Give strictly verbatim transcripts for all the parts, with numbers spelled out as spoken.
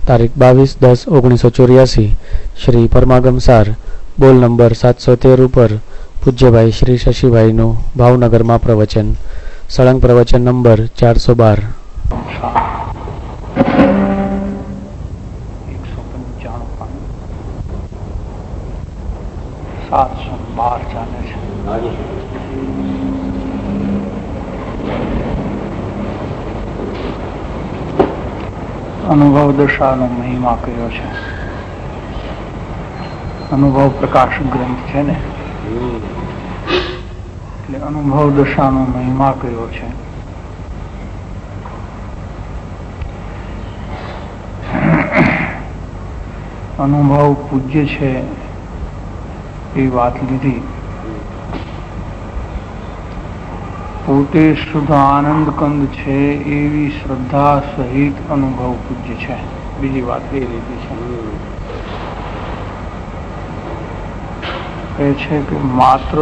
તારીખ બાવીસ દસ ઓગણીસો ચોર્યાસી શ્રી પરમાગમ સાર બોલ નંબર સાતસો તેર ઉપર પૂજ્યભાઈ શ્રી શશીભાઈનું ભાવનગરમાં પ્રવચન. સળંગ પ્રવચન નંબર ચારસો બાર. સાતસો બાર ચાલે છે. અનુભવ દશાનો મહિમા કયો છે. અનુભવ પ્રકાશ ગ્રંથ છે ને, એટલે અનુભવ દશાનો મહિમા કયો છે. અનુભવ પૂજ્ય છે એ વાત લીધી. પોતે શુદ્ધ આનંદ કંદ છે એવી શ્રદ્ધા સહિત અનુભવ પૂજ્ય છે. બીજી વાત એ લીધી છે એ છે કે માત્ર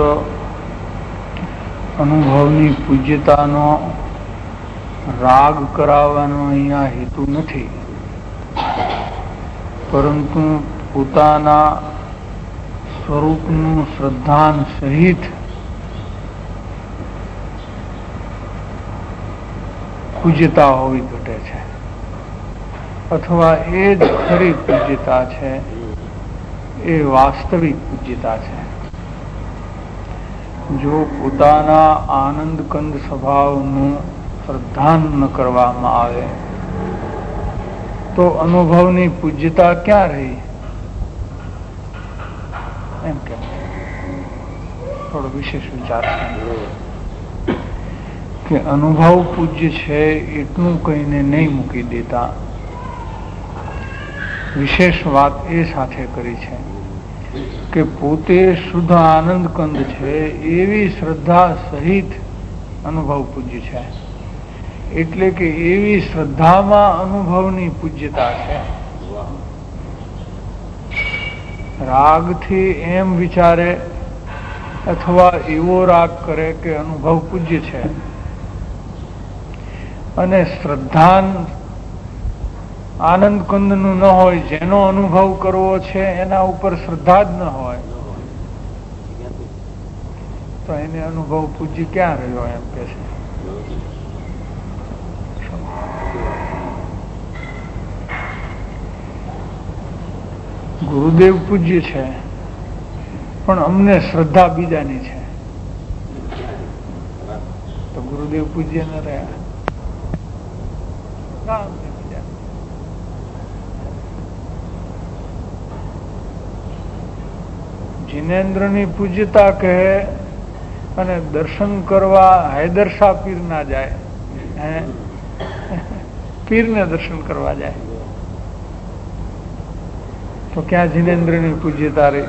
અનુભવની પૂજ્યતાનો રાગ કરાવવાનો અહીંયા હેતુ નથી, પરંતુ પોતાના સ્વરૂપનું શ્રદ્ધાન સહિત પૂજ્યતા હોવી ઘટે છે, અથવા એ જ ખરી પૂજ્યતા છે, એ વાસ્તવિક પૂજ્યતા છે. જો પોતાના આનંદ કંદ સ્વભાવનું શ્રદ્ધાન ન કરવામાં આવે તો અનુભવની પૂજ્યતા ક્યાં રહી? એમ કે થોડો વિશેષ વિચાર છે કે અનુભવ પૂજ્ય છે એટલું કહીને નહીં મૂકી દેતા. વિશેષ વાત એ સાથે કરી છે કે પોતે શુદ્ધ આનંદ કંદ છે એવી શ્રદ્ધા સહિત અનુભવ પૂજ્ય છે. એટલે કે એવી શ્રદ્ધામાં અનુભવની પૂજ્યતા છે. રાગથી એમ વિચારે અથવા એવો રાગ કરે કે અનુભવ પૂજ્ય છે, અને શ્રદ્ધાન આનંદ કંદનું ન હોય, જેનો અનુભવ કરવો છે એના ઉપર શ્રદ્ધા જ ન હોય, તો એને અનુભવ પૂજ્ય ક્યાં રહ્યો? એમ કે છે. ગુરુદેવ પૂજ્ય છે પણ અમને શ્રદ્ધા બીજાની છે, તો ગુરુદેવ પૂજ્ય ન રહ્યા. જીનેન્દ્રની પૂજ્યતા કહે અને દર્શન કરવા હૈદરશાહ પીર ના જાય, પીર ને દર્શન કરવા જાય તો ક્યાં જીનેન્દ્રની પૂજ્યતા રહી?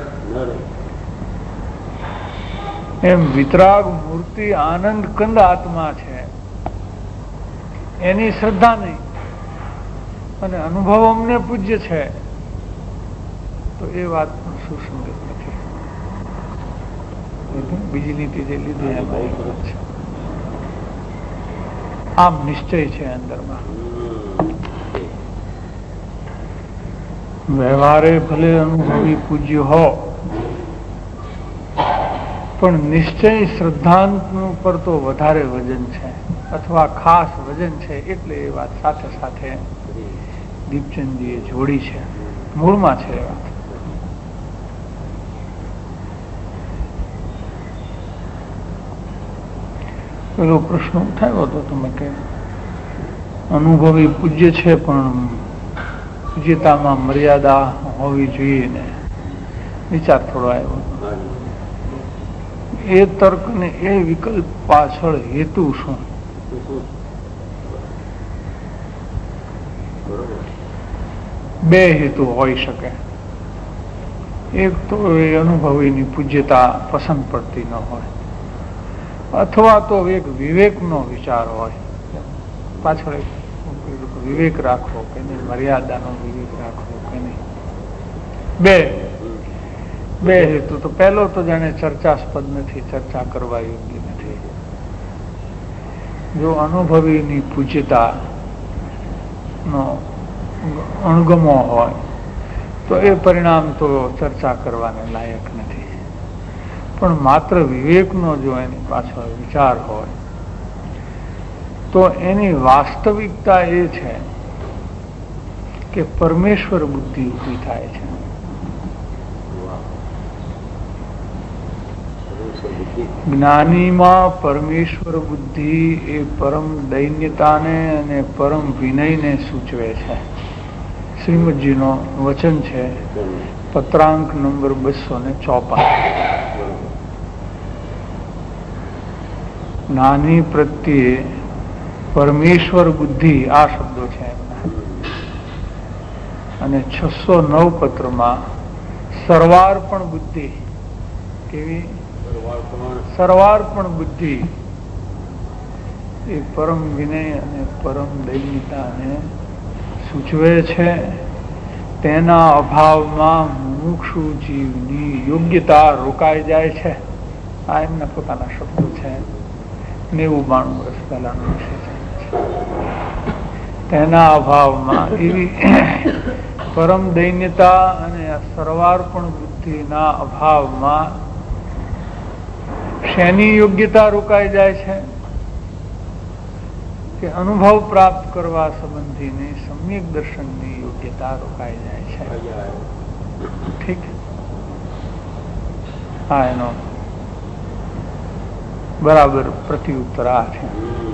એમ વિતરાગ મૂર્તિ આનંદ કંદ આત્મા છે, એની શ્રદ્ધા નહીં, અને અનુભવ અમને પૂજ્ય છે, તો એ વાત પણ સુસંગત નથી. બીજી નીતિ જે લીધી એમાં છે આમ નિશ્ચય છે અંદરમાં. વ્યવહારે ભલે અનુભવી પૂજ્ય હો, પણ નિશ્ચય શ્રદ્ધાંત પર તો વધારે વજન છે, અથવા ખાસ વજન છે. એટલે એ વાત સાથે સાથે દીપચંદજીએ જોડી છે, મૂળમાં છે એ વાત. પેલો પ્રશ્ન ઉઠાવ્યો હતો તમે કે અનુભવી પૂજ્ય છે પણ પૂજ્યતામાં મર્યાદા હોવી જોઈએ ને, વિચાર થોડો આવ્યો. એ તર્ક ને એ વિકલ્પ પાછળ હેતુ શું? બે હેતુ હોઈ શકે. એક તો એ અનુભવીની પૂજ્યતા પસંદ પડતી ન હોય, અથવા તો એક વિવેકનો વિચાર હોય, પાછળ વિવેક રાખવો કે નહીં, મર્યાદાનો વિવેક રાખવો કે નહીં. બે બે હેતુ. તો પહેલો તો જાણે ચર્ચાસ્પદ નથી, ચર્ચા કરવા યોગ્ય નથી. જો અનુભવીની પૂજ્યતા નો અણગમો હોય તો એ પરિણામ તો ચર્ચા કરવાને લાયક નથી. પણ માત્ર વિવેકનો જો એની પાછળ વિચાર હોય તો એની વાસ્તવિકતા એ છે કે પરમેશ્વર બુદ્ધિ ઊભી થાય છે. જ્ઞાનીમાં પરમેશ્વર બુદ્ધિ એ પરમ દૈન્યતાને અને પરમ વિનયને સૂચવે છે. શ્રીમદજીનો વચન છે, પત્રાંક નંબર બસો ને ચોપન. જ્ઞાની પ્રત્યે પરમેશ્વર બુદ્ધિ આ શબ્દો છે એમના. અને છસો નવ પત્રમાં સર્વાર્પણ બુદ્ધિ, કેવી? સર્વાર્પણ બુદ્ધિ એ પરમ વિનય અને પરમ દૈન્યતાને સૂચવે છે. તેના અભાવમાં મુમુક્ષુ જીવની યોગ્યતા રોકાઈ જાય છે. આ એમના પોતાના શબ્દો છે. નેવું બાણું વર્ષ પહેલાનો વિષય છે. તેના અભાવમાં એવી પરમ દૈન્યતા અને સર્વાર્પણ બુદ્ધિના અભાવમાં શેની યોગ્યતા રોકાઈ જાય છે કે અનુભવ પ્રાપ્ત કરવા સંબંધીની સમ્યક દર્શનની યોગ્યતા રોકાઈ જાય છે. ઠીક, હા, એનો બરાબર પ્રત્યુત્તર આ છે.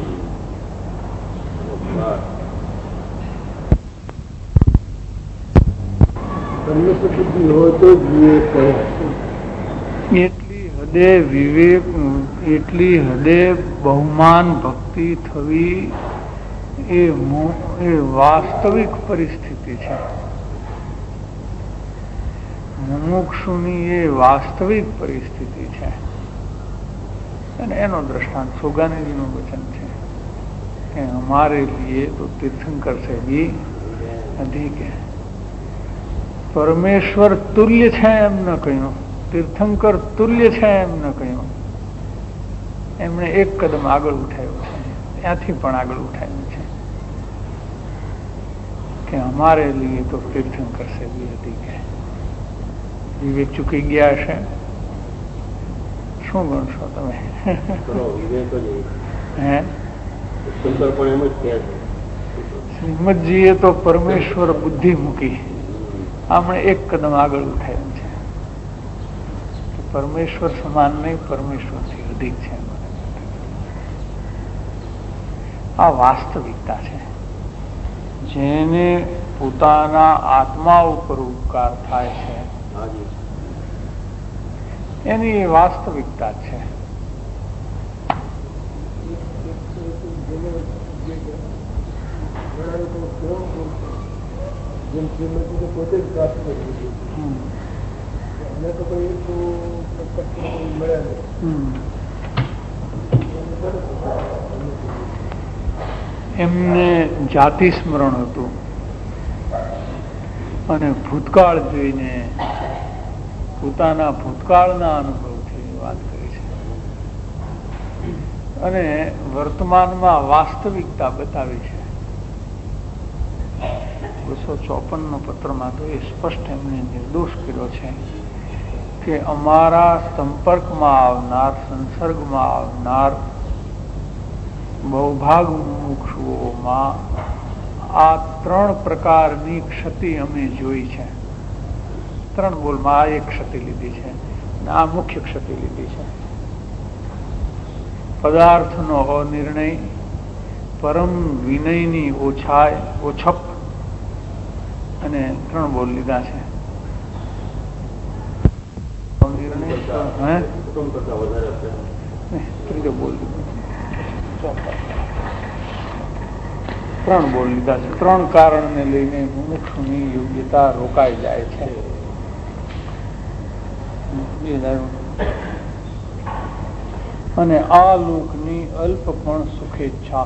એટલી હદે વિવેક, એટલી હદે બહુમાન ભક્તિ થવી એ એ વાસ્તવિક પરિસ્થિતિ છે. મુમુક્ષુની એ વાસ્તવિક પરિસ્થિતિ છે. અને એનો દ્રષ્ટાંત સોગાનીજીનું વચન છે કે હમારે લીએ તો તીર્થંકર से भी अधिक है. પરમેશ્વર તુલ્ય છે એમ ન કહ્યું, તીર્થંકર તુલ્ય છે એમ ન કહ્યું. એમણે એક કદમ આગળ ઉઠાવ્યું છે, ત્યાંથી પણ આગળ ઉઠાવ્યું છે કે હમારે લીએ તો તીર્થંકર से भी अधिक है. વિવેક ચૂકી ગયા છે. શું ગણશો તમે? હે, શ્રીમદજીએ તો પરમેશ્વર બુદ્ધિ મૂકી, આપણે એક કદમ આગળ ઉઠાવ્યું છે કે પરમેશ્વર સમાન નહીં, પરમેશ્વરથી અધિક છે. આ વાસ્તવિકતા છે. જેને પોતાના આત્મા ઉપર ઉપકાર થાય છે એની વાસ્તવિકતા છે. એમને જાતિ સ્મરણ હતું અને ભૂતકાળ જોઈને પોતાના ભૂતકાળના અનુભવથી વાત કરી છે અને વર્તમાનમાં વાસ્તવિકતા બતાવી છે. બસો ચોપન નો પત્રમાં તો એ સ્પષ્ટ એમને નિર્દોષ કર્યો છે કે અમારા સંપર્કમાં આવનાર, સંસર્ગમાં આવનાર બહુભાગ મુમુક્ષુઓમાં આ ત્રણ પ્રકારની ક્ષતિ અમે જોઈ છે. ત્રણ બોલમાં આ એક ક્ષતિ લીધી છે, આ મુખ્ય ક્ષતિ લીધી છે. પદાર્થનો અનિર્ણય, પરમ વિનયની ઓછાઈ, ઓછપ અને ત્રણ બોલ લીધા છે. ત્રીજો બોલ ત્રણ બોલ લીધા છે. ત્રણ કારણને લઈને મુમુક્ષુની યોગ્યતા રોકાઈ જાય છે. અને આ લોકની અલ્પ પણ સુખેચ્છા,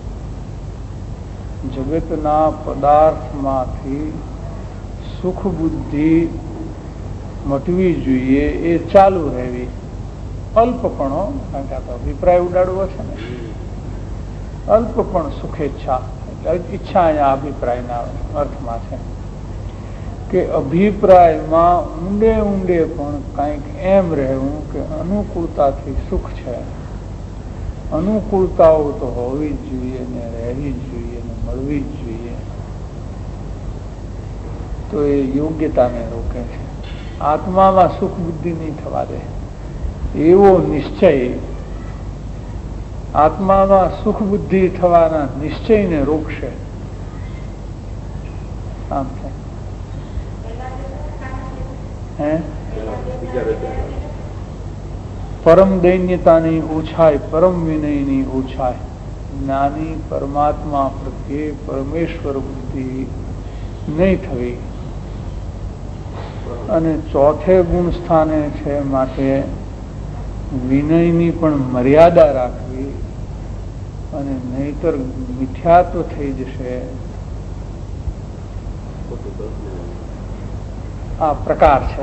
જગતના પદાર્થમાંથી સુખ બુદ્ધિ મટવી જોઈએ એ ચાલુ રહેવી. અલ્પપણો, કારણ કે આ તો અભિપ્રાય ઉડાડવો છે ને. અલ્પ પણ સુખેચ્છા, ઈચ્છા અહીંયા અભિપ્રાયના અર્થમાં છે કે અભિપ્રાયમાં ઊંડે ઊંડે પણ કંઈક એમ રહેવું કે અનુકૂળતાથી સુખ છે. અનુકૂળતાઓ તો હોવી જ જોઈએ ને રહેવી જ જોઈએ ને મળવી જ જોઈએ. તો એ યોગ્યતાને રોકે છે. આત્મામાં સુખ બુદ્ધિ નહીં થવા દે એવો નિશ્ચય, આત્મામાં સુખ બુદ્ધિ થવાના નિશ્ચયને રોકશે. આમ છે હે પરમ દૈન્યતાની ઓછાઈ, પરમ વિનયની ઓછાઈ, જ્ઞાની પરમાત્મા પ્રત્યે પરમેશ્વર બુદ્ધિ નહીં થવી. અને ચોથે ગુણ સ્થાને છે માટે વિનયની પણ મર્યાદા રાખવી, અને નહીતર મિથ્યા તો થઈ જશે. આ પ્રકાર છે.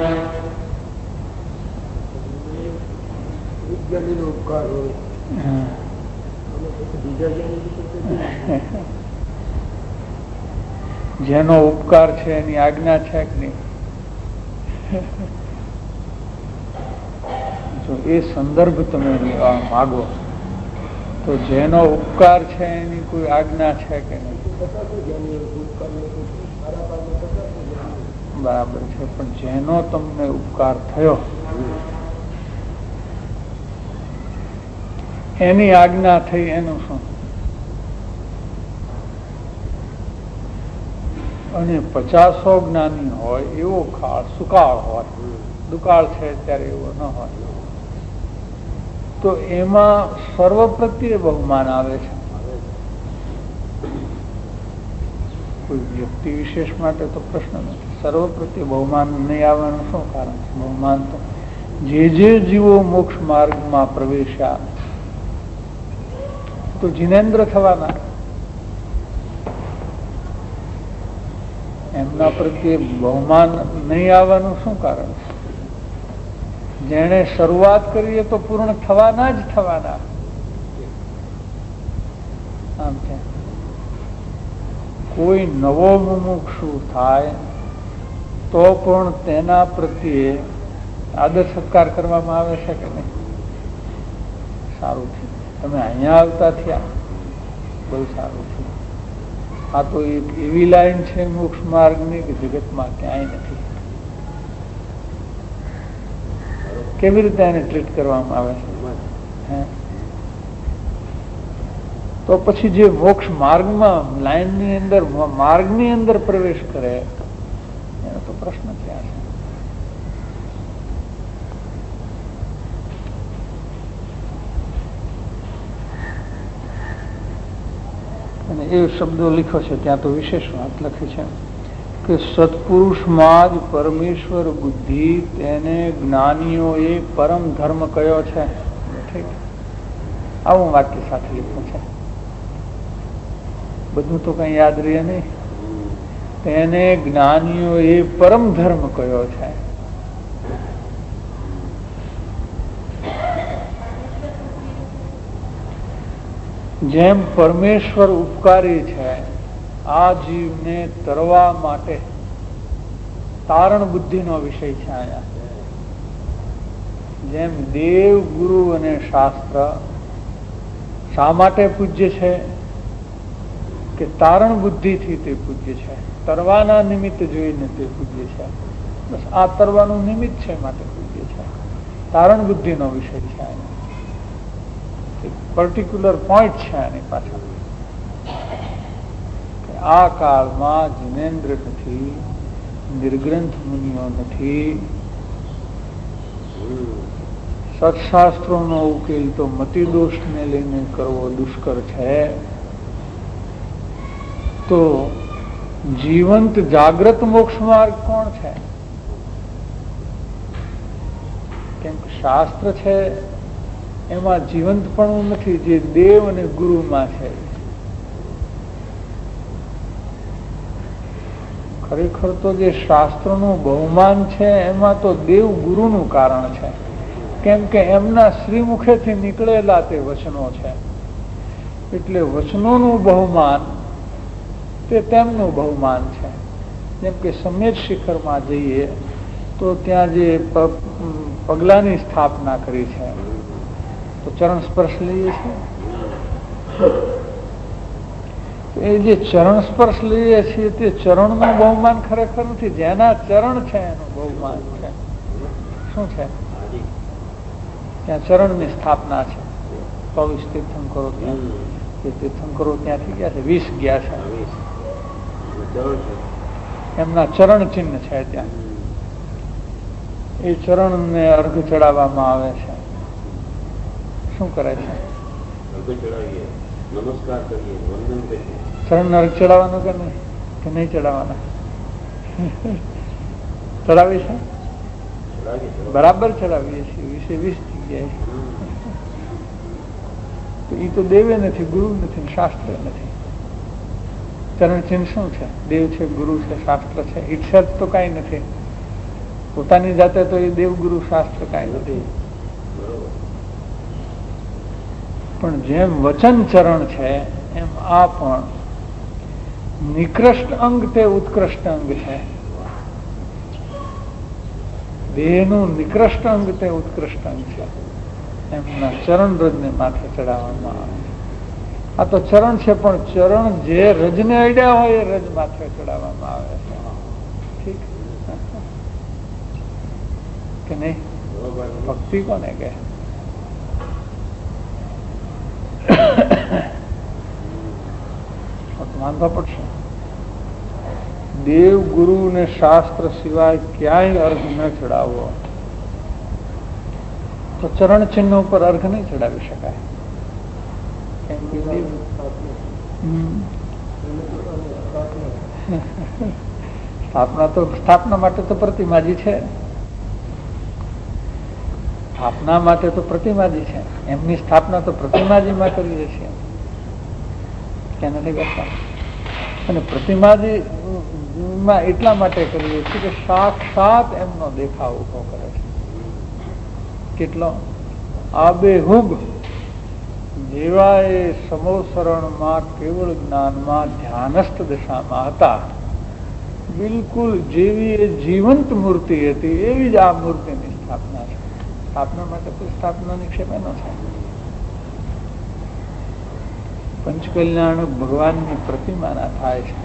જેનો ઉપકાર છે એની આજ્ઞા છે કે નહીં? જો એ સંદર્ભ તમે લેવા માગો તો જેનો ઉપકાર છે એની કોઈ આજ્ઞા છે કે નહીં? બરાબર છે, પણ જેનો તમને ઉપકાર થયો એની આજ્ઞા થઈ એનું શું? અને પચાસો જ્ઞાની હોય એવો કાળ સુકાળ હોય, દુકાળ છે ત્યારે એવો ન હોય, તો એમાં સર્વ પ્રત્યે બહુમાન આવે છે. કોઈ વ્યક્તિ વિશેષ માટે તો પ્રશ્ન નથી. સર્વ પ્રત્યે બહુમાન નહીં આવવાનું શું કારણ છે? બહુમાન તો જે જે જીવો મોક્ષ માર્ગમાં પ્રવેશ્યા તો જીનેન્દ્ર થવાના, એમના પ્રત્યે બહુમાન નહીં આવવાનું શું કારણ છે? જેણે શરૂઆત કરીએ તો પૂર્ણ થવાના જ થવાના. આમ છે કોઈ નવો મુમુક્ષુ થાય તો પણ તેના પ્રત્યે આદર સત્કાર કરવામાં આવે છે કે નહીં? સારું છે, તમે અહીંયા આવતા થયા, બહુ સારું છે. આ તો એક એવી લાઈન છે મોક્ષ માર્ગની કે જગતમાં ક્યાંય નથી. કેવી રીતે એને ટ્રીટ કરવામાં આવે છે? તો પછી જે મોક્ષ માર્ગમાં લાઈનની અંદર માર્ગની અંદર પ્રવેશ કરે એનો તો પ્રશ્ન ક્યાં છે? અને એ શબ્દો લીખો છે ત્યાં તો વિશેષ વાત લખી છે કે સત્પુરુષમાં જ પરમેશ્વર બુદ્ધિ, તેને જ્ઞાનીઓએ પરમ ધર્મ કયો છે. ઠીક, આવું વાક્ય સાથે લીધું છે. બધું તો કઈ યાદ રહે નહીં. તેને જ્ઞાનીઓએ પરમ ધર્મ કયો છે. જેમ પરમેશ્વર ઉપકારી છે, આ જીવને તરવા માટે તારણ બુદ્ધિનો વિષય છે અહીંયા. જેમ દેવ, ગુરુ અને શાસ્ત્ર શા માટે પૂજ્ય છે? કે તારણ બુદ્ધિથી તે પૂજ્ય છે. તરવાના નિમિત્ત જોઈને તે પૂજ્ય છે. બસ આ તરવાનું નિમિત્ત છે માટે પૂજ્ય છે. તારણ બુદ્ધિનો વિષય છે અહીંયા. પર્ટિક્યુલર પોઈન્ટ છે આની પાછળ. આ કાળમાં જીનેન્દ્ર નથી, નિર્ગ્રંથ મુનિઓ નથી. સત્શાસ્ત્રોનો ઉકેલ તો મતિદોષને લઈને કરવો દુષ્કર છે. તો જીવંત જાગ્રત મોક્ષ માર્ગ કોણ છે? કેમ કે શાસ્ત્ર છે એમાં જીવંત પણ નથી, જે દેવ અને ગુરુમાં છે. ખરેખર તો જે શાસ્ત્રનું બહુમાન છે એમાં તો દેવ ગુરુનું કારણ છે. કેમ કે એમના શ્રીમુખેથી નીકળેલા તે વચનો છે. એટલે વચનોનું બહુમાન તે તેમનું બહુમાન છે. જેમ કે સમેત શિખરમાં જઈએ તો ત્યાં જે પગલાની સ્થાપના કરી છે તો ચરણ સ્પર્શ લઈએ છીએ. એ જે ચરણ સ્પર્શ લઈએ છીએ તે ચરણનું બહુમાન ખરેખર નથી, જેના ચરણ છે એનું બહુમાન છે. શું છે? ત્યાં ચરણની સ્થાપના છે. ચોવીસ તીર્થંકરો ત્યાં એ તીર્થંકરો ત્યાંથી ગયા છે, વીસ ગયા છે, એમના ચરણ ચિહ્ન છે ત્યાં. એ ચરણ ને અર્ઘ ચડાવવામાં આવે છે. શું કરે છે? નમસ્કાર કરીએ, વંદન કરીએ. ચરણ ને અર્ઘ ચડાવવાનું કે નહીં કે નહીં ચડાવવાના? ચડાવી છે, બરાબર ચડાવીએ છીએ, વીસે વીસ જગ્યાએ. એ તો દેવે નથી, ગુરુ નથી, શાસ્ત્ર નથી. ચરણ ચિહ્ન શું છે? દેવ છે, ગુરુ છે, શાસ્ત્ર છે. ઈચ્છા તો કઈ નથી, પોતાની જાતે તો એ દેવ ગુરુ શાસ્ત્ર કઈ નથી. પણ જેમ વચન ચરણ છે એમ આ પણ નિકૃષ્ટ અંગ તે ઉત્કૃષ્ટ અંગ છે. દેહનું નિકૃષ્ટ અંગ તે ઉત્કૃષ્ટ અંગ છે. એમના ચરણ રજને માથે ચડાવવામાં આવે છે. આ તો ચરણ છે, પણ ચરણ જે રજને અડ્યા હોય એ રજ માથે ચડાવવામાં આવે છે. ઠીક કે નહીં? ભક્તિ કોને કહે? માનવા પડશે. દેવ ગુરુ ને શાસ્ત્ર સિવાય ક્યાંય અર્ઘ ન ચડાવવો તો ચરણ ચિહ્ન ઉપર અર્ઘ નહીં ચડાવી શકાય. સ્થાપના તો સ્થાપના માટે તો પ્રતિમાજી છે. સ્થાપના માટે તો પ્રતિમાજી છે. એમની સ્થાપના તો પ્રતિમાજીમાં કરીએ છીએ, ક્યાં નથી કરતા. અને પ્રતિમાજી માં એટલા માટે કરીએ છીએ કે સાક્ષાત એમનો દેખાવ ઉભો કરે છે. કેટલો આબેહૂબ દેવાએ સમોસરણમાં કેવળ જ્ઞાનમાં ધ્યાનસ્થ દશામાં હતા. બિલકુલ જેવી એ જીવંત મૂર્તિ હતી એવી જ આ મૂર્તિની સ્થાપના છે. સ્થાપના માટે તો સ્થાપના નિક્ષેપ એનો છે. પંચકલ્યાણ ભગવાનની પ્રતિમાના થાય છે,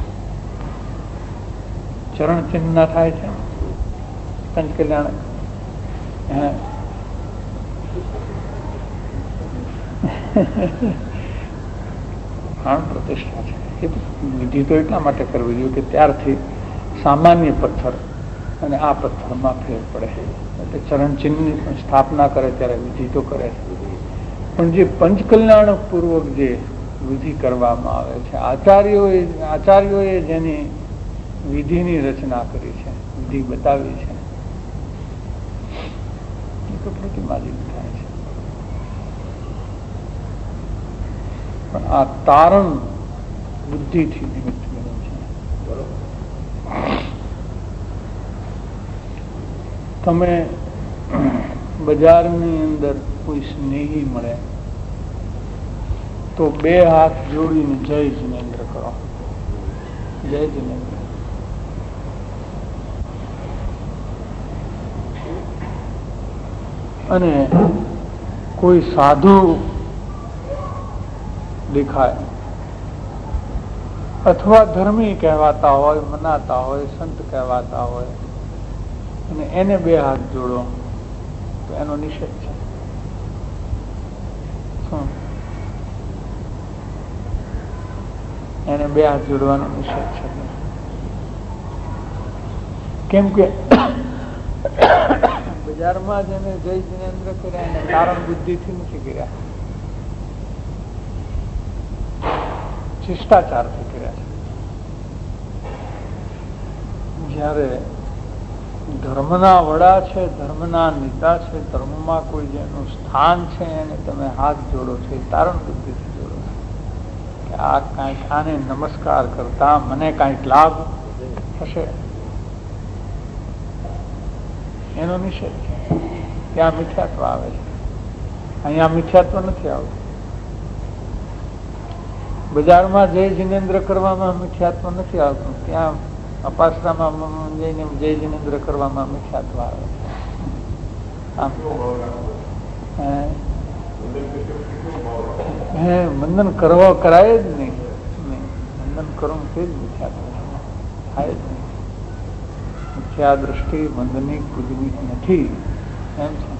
ચરણ ચિહ્ન ના થાય છે. પંચકલ્યાણ પ્રાણ પ્રતિષ્ઠા છે. એ વિધિ તો એટલા માટે કરવી જોઈએ કે ત્યારથી સામાન્ય પથ્થર અને આ પથ્થરમાં ફેર પડે. એટલે ચરણ ચિહ્નની સ્થાપના કરે ત્યારે વિધિ તો કરે છે, પણ જે પંચકલ્યાણ પૂર્વક જે વિધિ કરવામાં આવે છે, આચાર્યોએ આચાર્યોએ જેની વિધિની રચના કરી છે, વિધિ બતાવી છે, એ તો પ્રતિમાજી થાય છે. પણ આ તારણ બુદ્ધિથી નિમિત્ત બન્યું છે. બરોબર. તમે બજારની અંદર કોઈ સ્નેહી મળે તો બે હાથ જોડીને જય જિનેન્દ્ર કરો. જય જિનેન્દ્ર. અને કોઈ સાધુ દેખાય અથવા ધર્મી કહેવાતા હોય, મનાતા હોય, સંત કહેવાતા હોય અને એને બે હાથ જોડો તો એનો નિષેધ છે. શું? એને બે હાથ જોડવાનો નિષેધ છે. કેમ કે બજારમાં જેને જય જિનેન્દ્ર કર્યા એને કારણ બુદ્ધિથી નથી કર્યા, શિષ્ટાચારથી કર્યા છે. જયારે ધર્મના વડા છે, ધર્મના નેતા છે, ધર્મમાં કોઈ જેનું સ્થાન છે એને તમે હાથ જોડો છો, એ તારણ બુદ્ધિથી જોડો છો કે આ કાંઈક આને નમસ્કાર કરતા મને કાંઈક લાભ થશે, એનો નિષેધ છે. ત્યાં મિથ્યાત્વ આવે છે, અહીંયા મિથ્યાત્વ નથી આવતું. બજારમાં જય જિનેન્દ્ર કરવામાં મિથ્યાત્વ નથી આવતું, ત્યાં અપાસનામાં જઈને જય જિનેન્દ્ર કરવામાં મિથ્યાત્વ આવે. હે વંદન કરવા કરાય જ નહીં, વંદન કરવું તે જ મિથ્યાત્વ થાય જ નહીં. મિથ્યા દ્રષ્ટિ વંદનિક પૂજનિક નથી એમ છે.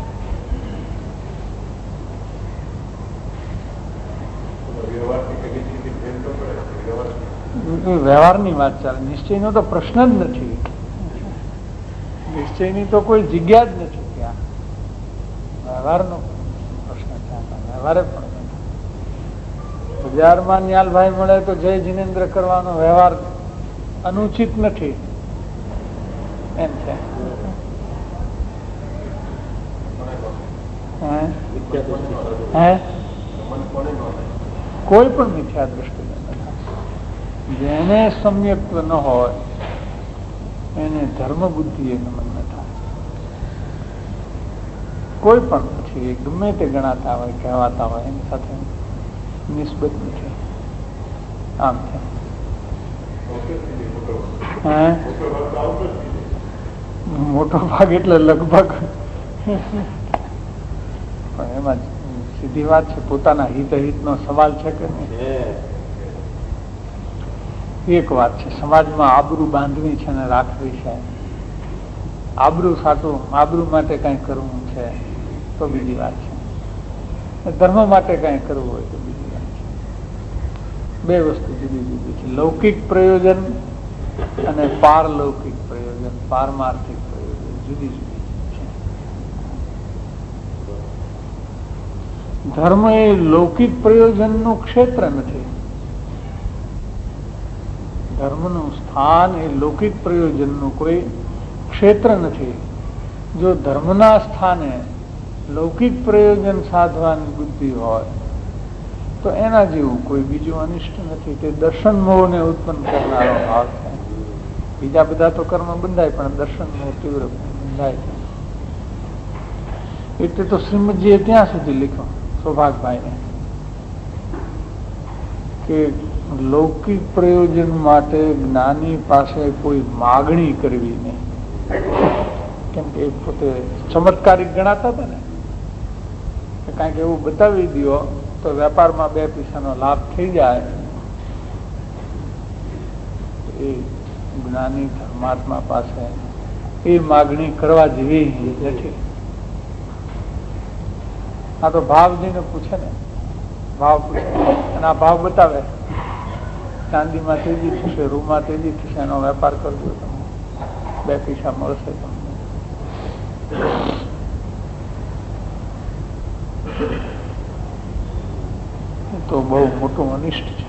વ્યવહારની વાત ચાલે, નિશ્ચયનો તો પ્રશ્ન જ નથી. નિશ્ચયની તો કોઈ જગ્યા જ નથી ત્યાં. વ્યવહારનો પ્રશ્ન ત્યાં વ્યવહારે પણ બજારમાં ન્યાલભાઈ મળે તો જય જિનેન્દ્ર કરવાનો વ્યવહાર અનુચિત નથી એમ છે. હે કોઈ પણ મિથ્યા દ્રષ્ટિ જેને સમ્યક્ત્વ ન હોય એને ધર્મ બુદ્ધિ એ નમન ન થાય. કોઈ પણ પછી ગમે તે ગણાતા હોય કહેવાતા હોય એની સાથે નિસ્બત નથી. આમ છે. મોટો ભાગ એટલે લગભગ પણ એમાં સીધી વાત છે, પોતાના હિત હિત નો સવાલ છે કે નહીં. એક વાત છે, સમાજમાં આબરૂ બાંધવી છે ને રાખવી છે. આબરૂ સાટું આબરૂ માટે કઈ કરવું છે તો બીજી વાત છે, ધર્મ માટે કઈ કરવું હોય તો બીજી વાત છે. બે વસ્તુ જુદી જુદી છે. લૌકિક પ્રયોજન અને પારલૌકિક પ્રયોજન, પારમાર્થિક પ્રયોજન જુદી જુદી છે. ધર્મ એ લૌકિક પ્રયોજનનું ક્ષેત્ર નથી. ધર્મનું સ્થાન એ લૌકિક પ્રયોજનનું કોઈ ક્ષેત્ર નથી. જો ધર્મના સ્થાને લૌકિક પ્રયોજન સાધવાની બુદ્ધિ હોય તો એના જેવું કોઈ બીજું અનિષ્ટ નથી. તે દર્શન મોહને ઉત્પન્ન કરનારો ભાવ છે. બીજા બધા તો કર્મ બંધાય પણ દર્શન મોહ તીવ્ર બંધાય છે. એટલે તો શ્રીમદજીએ ત્યાં સુધી લખ્યું સૌભાગભાઈને કે લૌકિક પ્રયોજન માટે જ્ઞાની પાસે કોઈ માગણી કરવી નહીં. કેમ કે એ પોતે ચમત્કારિક ગણાતા હતા ને, કાંઈક એવું બતાવી દો તો વેપારમાં બે પૈસાનો લાભ થઈ જાય. એ જ્ઞાની ધર્માત્મા પાસે એ માગણી કરવા જેવી નથી. આ તો ભાવ જઈને પૂછે ને, ભાવ પૂછે અને આ ભાવ બતાવે. ચાંદીમાં તેજી થશે, રૂમાં તેજી થશે, એનો વેપાર કરજો તમે, બે પૈસા મળશે તમને. તો બહુ મોટું અનિષ્ટ છે.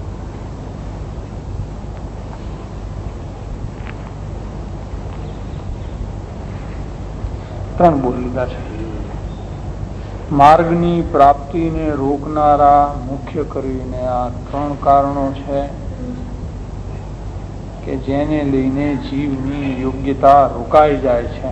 ત્રણ બોલ લીધા છે. માર્ગની પ્રાપ્તિને રોકનારા મુખ્ય કરીને આ ત્રણ કારણો છે કે જેને લઈને જીવની યોગ્યતા રોકાઈ જાય છે.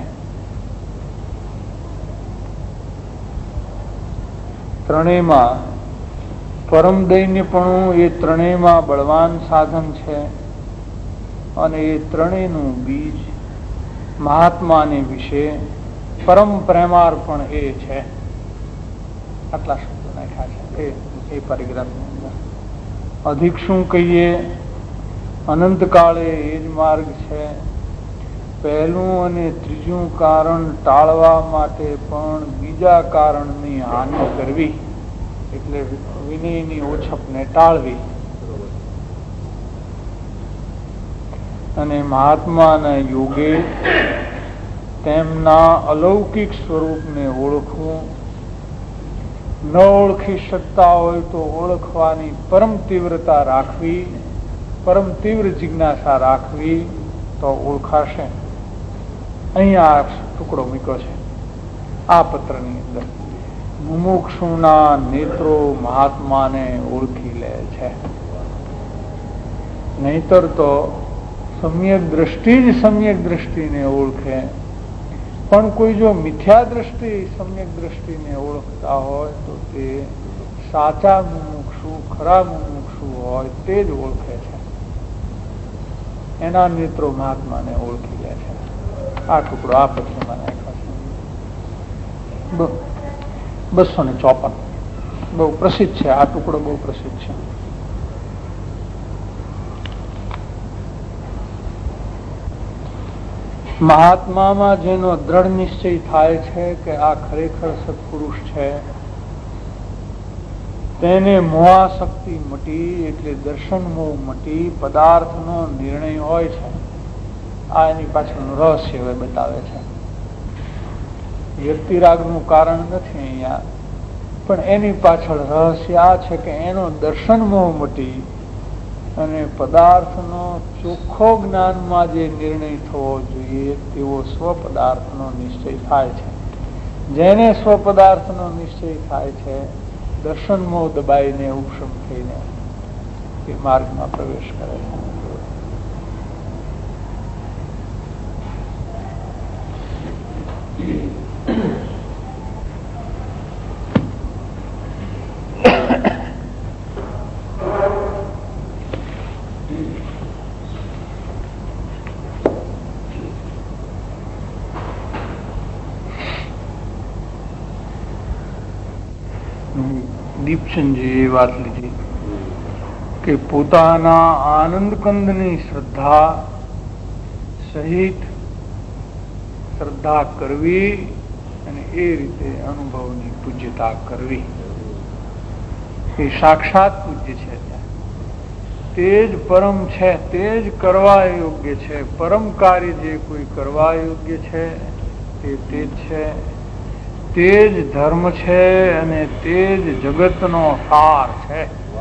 ત્રણેયમાં પરમ દૈન્યપણું એ ત્રણેયમાં બળવાન સાધન છે અને એ ત્રણેયનું બીજ મહાત્માને વિશે પરમ પ્રેમાર્પણ એ છે. આટલા શબ્દો નાખ્યા છે એ પરિગ્રહની અંદર. અધિક શું કહીએ, અનંતકાળે એ જ માર્ગ છે. પહેલું અને ત્રીજું કારણ ટાળવા માટે પણ બીજા કારણની હાનિ કરવી, એટલે વિનયની ઓછપને ટાળવી. અને મહાત્માના યોગે તેમના અલૌકિક સ્વરૂપને ઓળખવું. ન ઓળખી શકતા હોય તો ઓળખવાની પરમ તીવ્રતા રાખવી, પરમ તીવ્ર જિજ્ઞાસા રાખવી તો ઓળખાશે. અહીંયા ટુકડો મૂક્યો છે આ પત્રની અંદર. મુમુક્ષુના નેત્રો મહાત્માને ઓળખી લે છે, નહીતર તો સમ્યક દ્રષ્ટિ જ સમ્યક દ્રષ્ટિને ઓળખે. પણ કોઈ જો મિથ્યા દ્રષ્ટિ સમ્યક દ્રષ્ટિને ઓળખતા હોય તો તે સાચા મુમુક્ષુ, ખરા મુમુક્ષુ વસ્તુ હોય તે જ ઓળખે છે. એના નેત્રો મહાત્માને ઓળખી લે છે. આ ટુકડો આ પદ્યમાં નાખ્યો છે. બસો ને ચોપન બહુ પ્રસિદ્ધ છે. આ ટુકડો બહુ પ્રસિદ્ધ છે. મહાત્મામાં જેનો દ્રઢ નિશ્ચય થાય છે કે આ ખરેખર સત્પુરુષ છે, તેને મોહાશક્તિ મટી, એટલે દર્શન મોહ મટી, પદાર્થનો નિર્ણય હોય છે. આ એની પાછળનું રહસ્ય હવે બતાવે છે. વ્યક્તિરાગનું કારણ નથી અહીંયા, પણ એની પાછળ રહસ્ય આ છે કે એનો દર્શન મોહ મટી અને પદાર્થનો ચોખ્ખો જ્ઞાનમાં જે નિર્ણય થવો જોઈએ તેવો સ્વપદાર્થનો નિશ્ચય થાય છે. જેને સ્વપદાર્થનો નિશ્ચય થાય છે, દર્શન મોહ દબાઈને ઉપશમ થઈને એ માર્ગમાં પ્રવેશ કરે છે. દીપચંદજી એ વાત લીધી કે પોતાના આનંદ કંદની શ્રદ્ધા સહિત શ્રદ્ધા કરવી અને એ રીતે અનુભવની પૂજ્યતા કરવી એ સાક્ષાત પૂજ્ય છે. તે જ પરમ છે, તે જ કરવા યોગ્ય છે. પરમ કાર્ય જે કોઈ કરવા યોગ્ય છે તે તે જ છે. તે જ ધર્મ છે અને તે જ જગતનો સાર છે.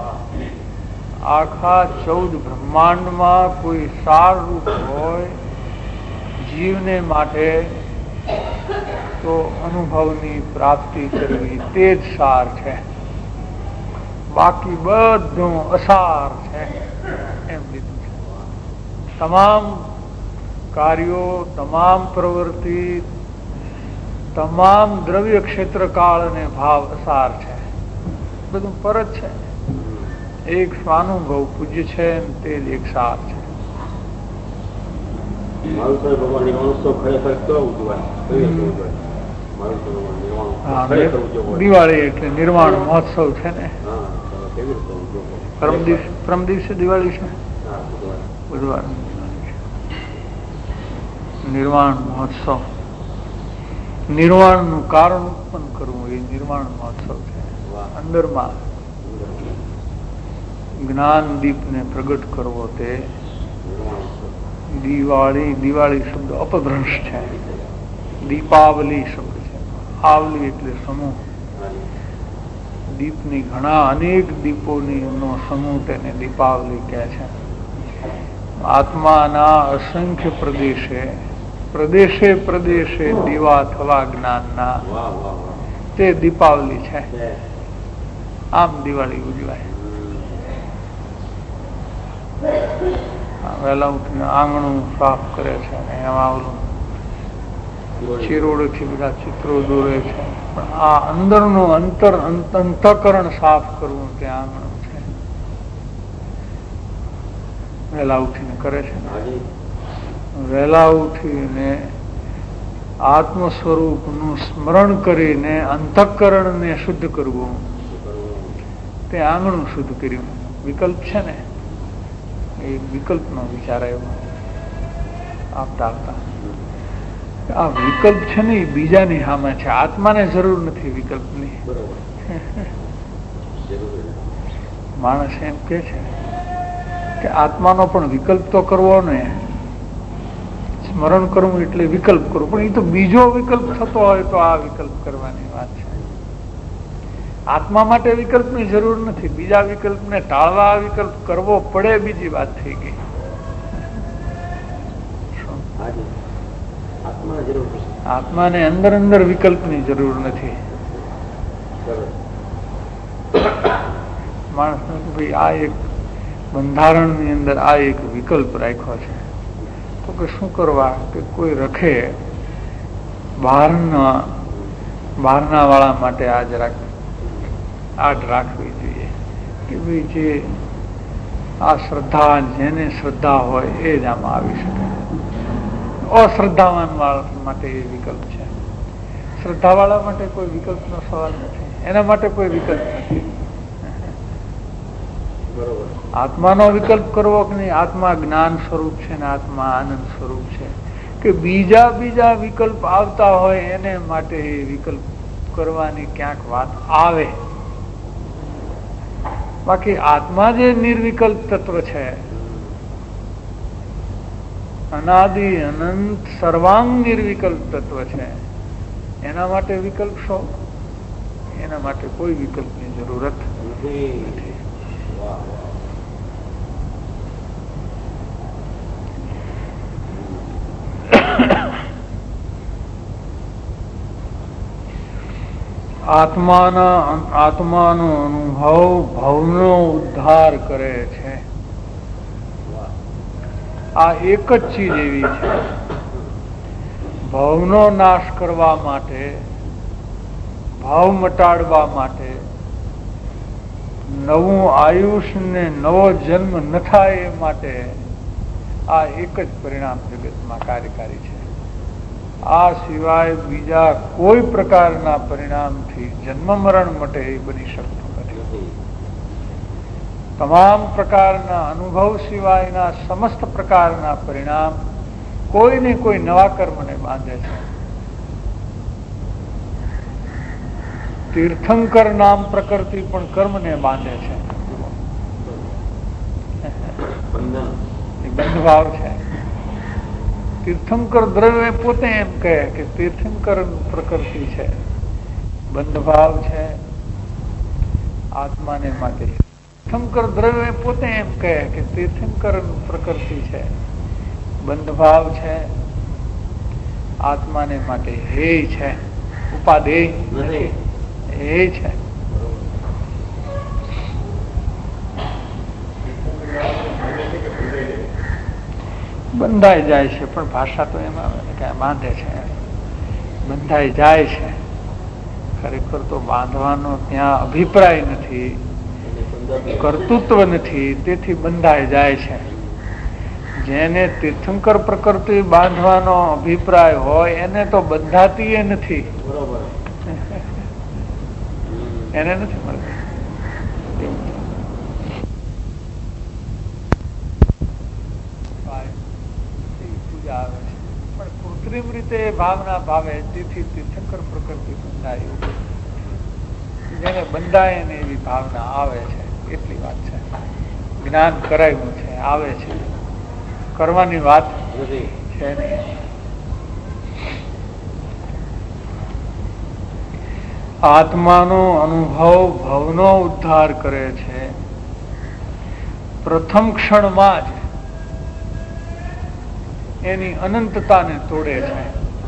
આખા ચૌદ બ્રહ્માંડમાં કોઈ સાર રૂપ હોય જીવને માટે તો અનુભવની પ્રાપ્તિ કરવી તે જ સાર છે. બાકી બધું અસાર છે એમ લીધું છે. તમામ કાર્યો, તમામ પ્રવૃત્તિ, તમામ દ્રવ્ય ક્ષેત્ર કાળ અને ભાવ અસાર છે. બધું પર જ છે. એક સ્વાનુભવ પૂજ્ય છે અને તે જ એક સાર છે. દિવાળી એટલે નિર્વાણ મહોત્સવ છે ને. પરમ દિવસ પરમ દિવસે દિવાળી છે, બુધવાર નિર્વાણ મહોત્સવ. નિર્વાણ નું કારણ ઉત્પન્ન કરવું એ નિર્વાણ મહોત્સવ છે. અંદરમાં જ્ઞાન દીપ ને પ્રગટ કરવો તે દિવાળી. દિવાળી શબ્દ અપભ્રંશ છે. દીપાવલી શબ્દ છે. આવલી એટલે સમૂહ. દીપની ઘણા અનેક દીપોની નો સમૂહ તેને દીપાવલી કહે છે. આત્માના અસંખ્ય પ્રદેશે પ્રદેશે પ્રદેશે દીવા થવા જ્ઞાનના તે દીપાવલી છે. આમ દિવાળી ઉજવાય. વહેલા ઉઠીને આંગણું સાફ કરે છે અને એમાં ઓલું ચિરોડથી બધા ચિત્રો દોરે છે. પણ આ અંદરનું અંતર અંતઃકરણ સાફ કરવું તે આંગણું છે. વહેલા ઉઠીને કરે છે. વહેલા ઉઠીને આત્મ સ્વરૂપનું સ્મરણ કરીને અંતઃકરણને શુદ્ધ કરવું તે આંગણું શુદ્ધ કર્યું. વિકલ્પ છે ને, એ વિકલ્પનો વિચાર આવ્યો આપતા આપતા. આ વિકલ્પ છે ને એ બીજાની સામે છે. આત્માને જરૂર નથી વિકલ્પની. માણસ એમ કે છે કે આત્માનો પણ વિકલ્પ તો કરવો ને. સ્મરણ કરવું એટલે વિકલ્પ કરવું, પણ એ તો બીજો વિકલ્પ થતો હોય તો આ વિકલ્પ કરવાની વાત છે. આત્મા માટે વિકલ્પની જરૂર નથી. બીજા વિકલ્પને ટાળવા વિકલ્પ કરવો પડે બીજી વાત થઈ ગઈ. આત્માને અંદર અંદર વિકલ્પની જરૂર નથી. માણસ ભાઈ આ એક બંધારણની અંદર આ એક વિકલ્પ રાખ્યો છે તો કે શું કરવા કે કોઈ રખે બહારના બહારના વાળા માટે આજ રાખ આડ રાખવી જોઈએ કે ભાઈ જે આ શ્રદ્ધા, જેને શ્રદ્ધા હોય એ જ આમાં આવી શકે. અશ્રદ્ધાવાન વાળા માટે એ વિકલ્પ છે. શ્રદ્ધા વાળા માટે કોઈ વિકલ્પનો સવાલ નથી. એના માટે કોઈ વિકલ્પ નથી. આત્માનો વિકલ્પ કરવો કે નહીં, આત્મા જ્ઞાન સ્વરૂપ છે ને આત્મા આનંદ સ્વરૂપ છે, કે બીજા બીજા વિકલ્પ આવતા હોય એને માટે એ વિકલ્પ કરવાની ક્યાંક વાત આવે. બાકી આત્મા જે નિર્વિકલ્પ તત્વ છે, અનાદિ અનંત સર્વાંગ નિર્વિકલ્પ તત્વ છે, એના માટે વિકલ્પ શો? એના માટે કોઈ વિકલ્પની જરૂરત નથી. આત્માના આત્માનો અનુભવ ભવનો ઉદ્ધાર કરે છે. આ એક જ ચીજ એવી છે, ભવનો નાશ કરવા માટે, ભાવ મટાડવા માટે, નવું આયુષ ને નવો જન્મ ન થાય એ માટે આ એક જ પરિણામ જગતમાં કાર્યકારી છે. આ સિવાય બીજા કોઈ પ્રકારના પરિણામથી જન્મ મરણ માટે એ બની શકતું નથી. તમામ પ્રકારના અનુભવ સિવાયના સમસ્ત પ્રકારના પરિણામ કોઈને કોઈ નવા કર્મને બાંધે છે. તીર્થંકર નામ પ્રકૃતિ પણ કર્મને બાંધે છે. બંધભાવ છે. તીર્થંકર દ્રવ્ય પોતે એમ કહે કે તીર્થંકર પ્રકૃતિ છે, બંધભાવ છે આત્માને માટે. તીર્થંકર દ્રવ્ય પોતે એમ કહે કે તીર્થંકર પ્રકૃતિ છે, બંધભાવ છે આત્માને માટે. હેય છે, ઉપાદેય નથી, હેય છે. બંધાઈ જાય છે, પણ ભાષા તો એમાં ક્યાં બાંધે છે, બંધાઈ જાય છે. ખરેખર તો બાંધવાનો ત્યાં અભિપ્રાય નથી, કર્તૃત્વ નથી, તેથી બંધાઈ જાય છે. જેને તીર્થંકર પ્રકૃતિ બાંધવાનો અભિપ્રાય હોય એને તો બંધાતી એ નથી, એને નથી મળતી. આવે છે પણ કૃત્રિમ રીતે ભાવના ભાવે, તેથી તીર્થંકર પ્રકૃતિ બંધાય. જેને બંધાય ને એવી ભાવના આવે છે એટલી વાત છે. જ્ઞાન કરાયું છે, આવે છે, કરવાની વાત છે નહીં. આત્માનો અનુભવ ભવનો ઉદ્ધાર કરે છે. પ્રથમ ક્ષણમાં જ એની અનંતતાને તોડે છે.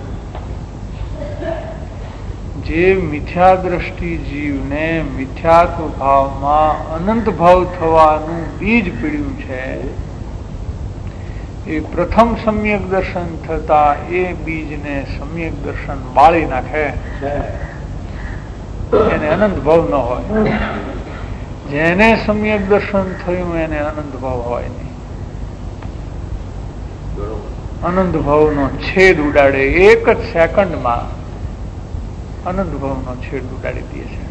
જે મિથ્યા દ્રષ્ટિ જીવને મિથ્યાત્વ ભાવમાં અનંત ભાવ થવાનું બીજ પીડ્યું છે, એ પ્રથમ સમ્યક દર્શન થતા એ બીજને સમ્યક દર્શન બાળી નાખે. એને અનંત ભાવ ન હોય. જેને સમ્યક દર્શન થયું એને અનંત ભાવ હોય નહીં. અનંત ભાવનો છેદ ઉડાડે, એક જ સેકન્ડમાં અનંત ભાવનો છેદ ઉડાડી દે છે.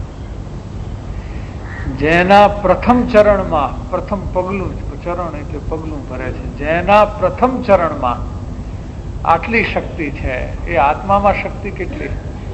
જેના પ્રથમ ચરણમાં, પ્રથમ પગલું, ચરણ એટલે પગલું ભરે છે, જેના પ્રથમ ચરણમાં આટલી શક્તિ છે, એ આત્મામાં શક્તિ કેટલી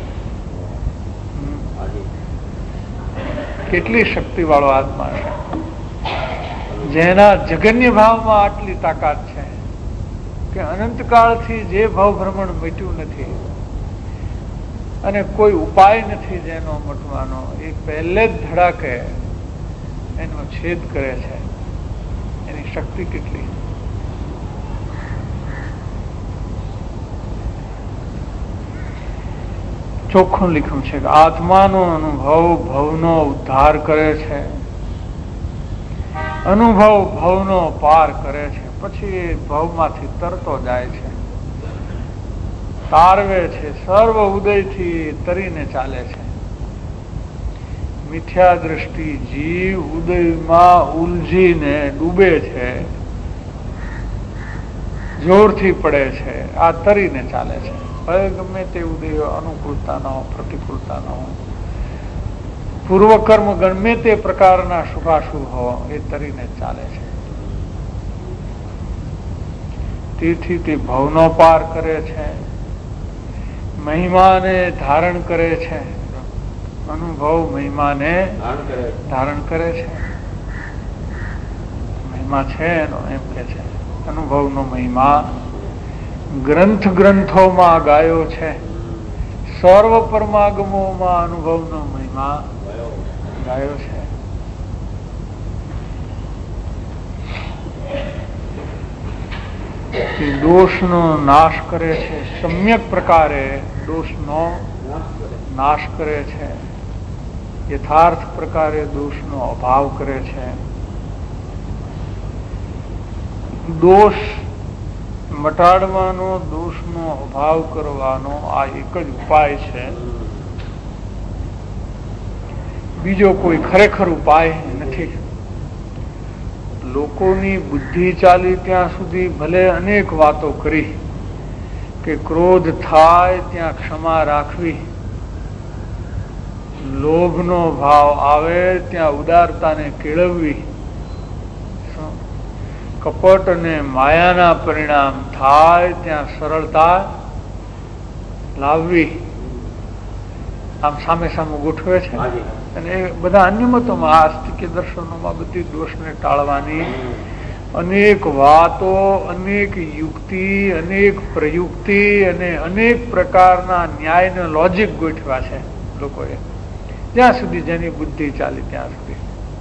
કેટલી શક્તિ વાળો આત્મા છે. જેના જગન્ય ભાવમાં આટલી તાકાત છે કે અનંતકાળથી જે ભાવ ભ્રમણ મટ્યું નથી અને કોઈ ઉપાય નથી જેનો મટવાનો, એ પહેલે જ ધડાકે એનો છેદ કરે છે. એની શક્તિ કેટલી. ચોખ્ખું લીખું છે કે આત્માનો અનુભવ ભવનો ઉદ્ધાર કરે છે, અનુભવ ભવનો પાર કરે છે. પછી એ ભવમાંથી તરતો જાય છે, તારવે છે, સર્વ ઉદયથી તરીને ચાલે છે. મિથ્યા દ્રષ્ટિ જીવ ઉદયમાં ઉલઝીને ડૂબે છે, જોરથી પડે છે, આ તરીને ચાલે છે. ભલે ગમે તે ઉદય અનુકૂળતા ન હોય, પ્રતિકૂળતા ન હોય, પૂર્વકર્મ ગમે તે પ્રકારના શુભાશુભ હોય, એ તરીને ચાલે છે. તેથી તે ભવનો પાર કરે છે, મહિમાને ધારણ કરે છે. અનુભવ મહિમાને ધારણ કરે છે. મહિમા છે એનો એમ કે છે. અનુભવનો મહિમા ગ્રંથ ગ્રંથોમાં ગાયો છે. સર્વ પરમાગમોમાં અનુભવનો મહિમા ગાયો છે. તે દોષનો નાશ કરે છે, સમ્યક પ્રકારે દોષનો નાશ કરે છે, યથાર્થ પ્રકારે દોષનો અભાવ કરે છે. દોષ મટાડવાનો, દોષનો અભાવ કરવાનો આ એક જ ઉપાય છે. બીજો કોઈ ખરેખર ઉપાય નથી. લોકોની બુદ્ધિ ચાલી ત્યાં સુધી ભલે અનેક વાતો કરી કે ક્રોધ થાય ત્યાં ક્ષમા રાખવી, લોભનો ભાવ આવે ત્યાં ઉદારતાને કેળવવી, કપટ અને માયાના પરિણામ થાય ત્યાં સરળતા લાવવી, આમ સામે સામે ગોઠવે છે. અને એ બધા અન્ય મતોમાં આસ્તિક્ય દર્શનોમાં બધી દોષને ટાળવાની અનેક વાતો, અનેક યુક્તિ, અનેક પ્રયુક્તિ અને અનેક પ્રકારના ન્યાયના લોજિક ગોઠવ્યા છે લોકોએ, જ્યાં સુધી જેની બુદ્ધિ ચાલી ત્યાં સુધી.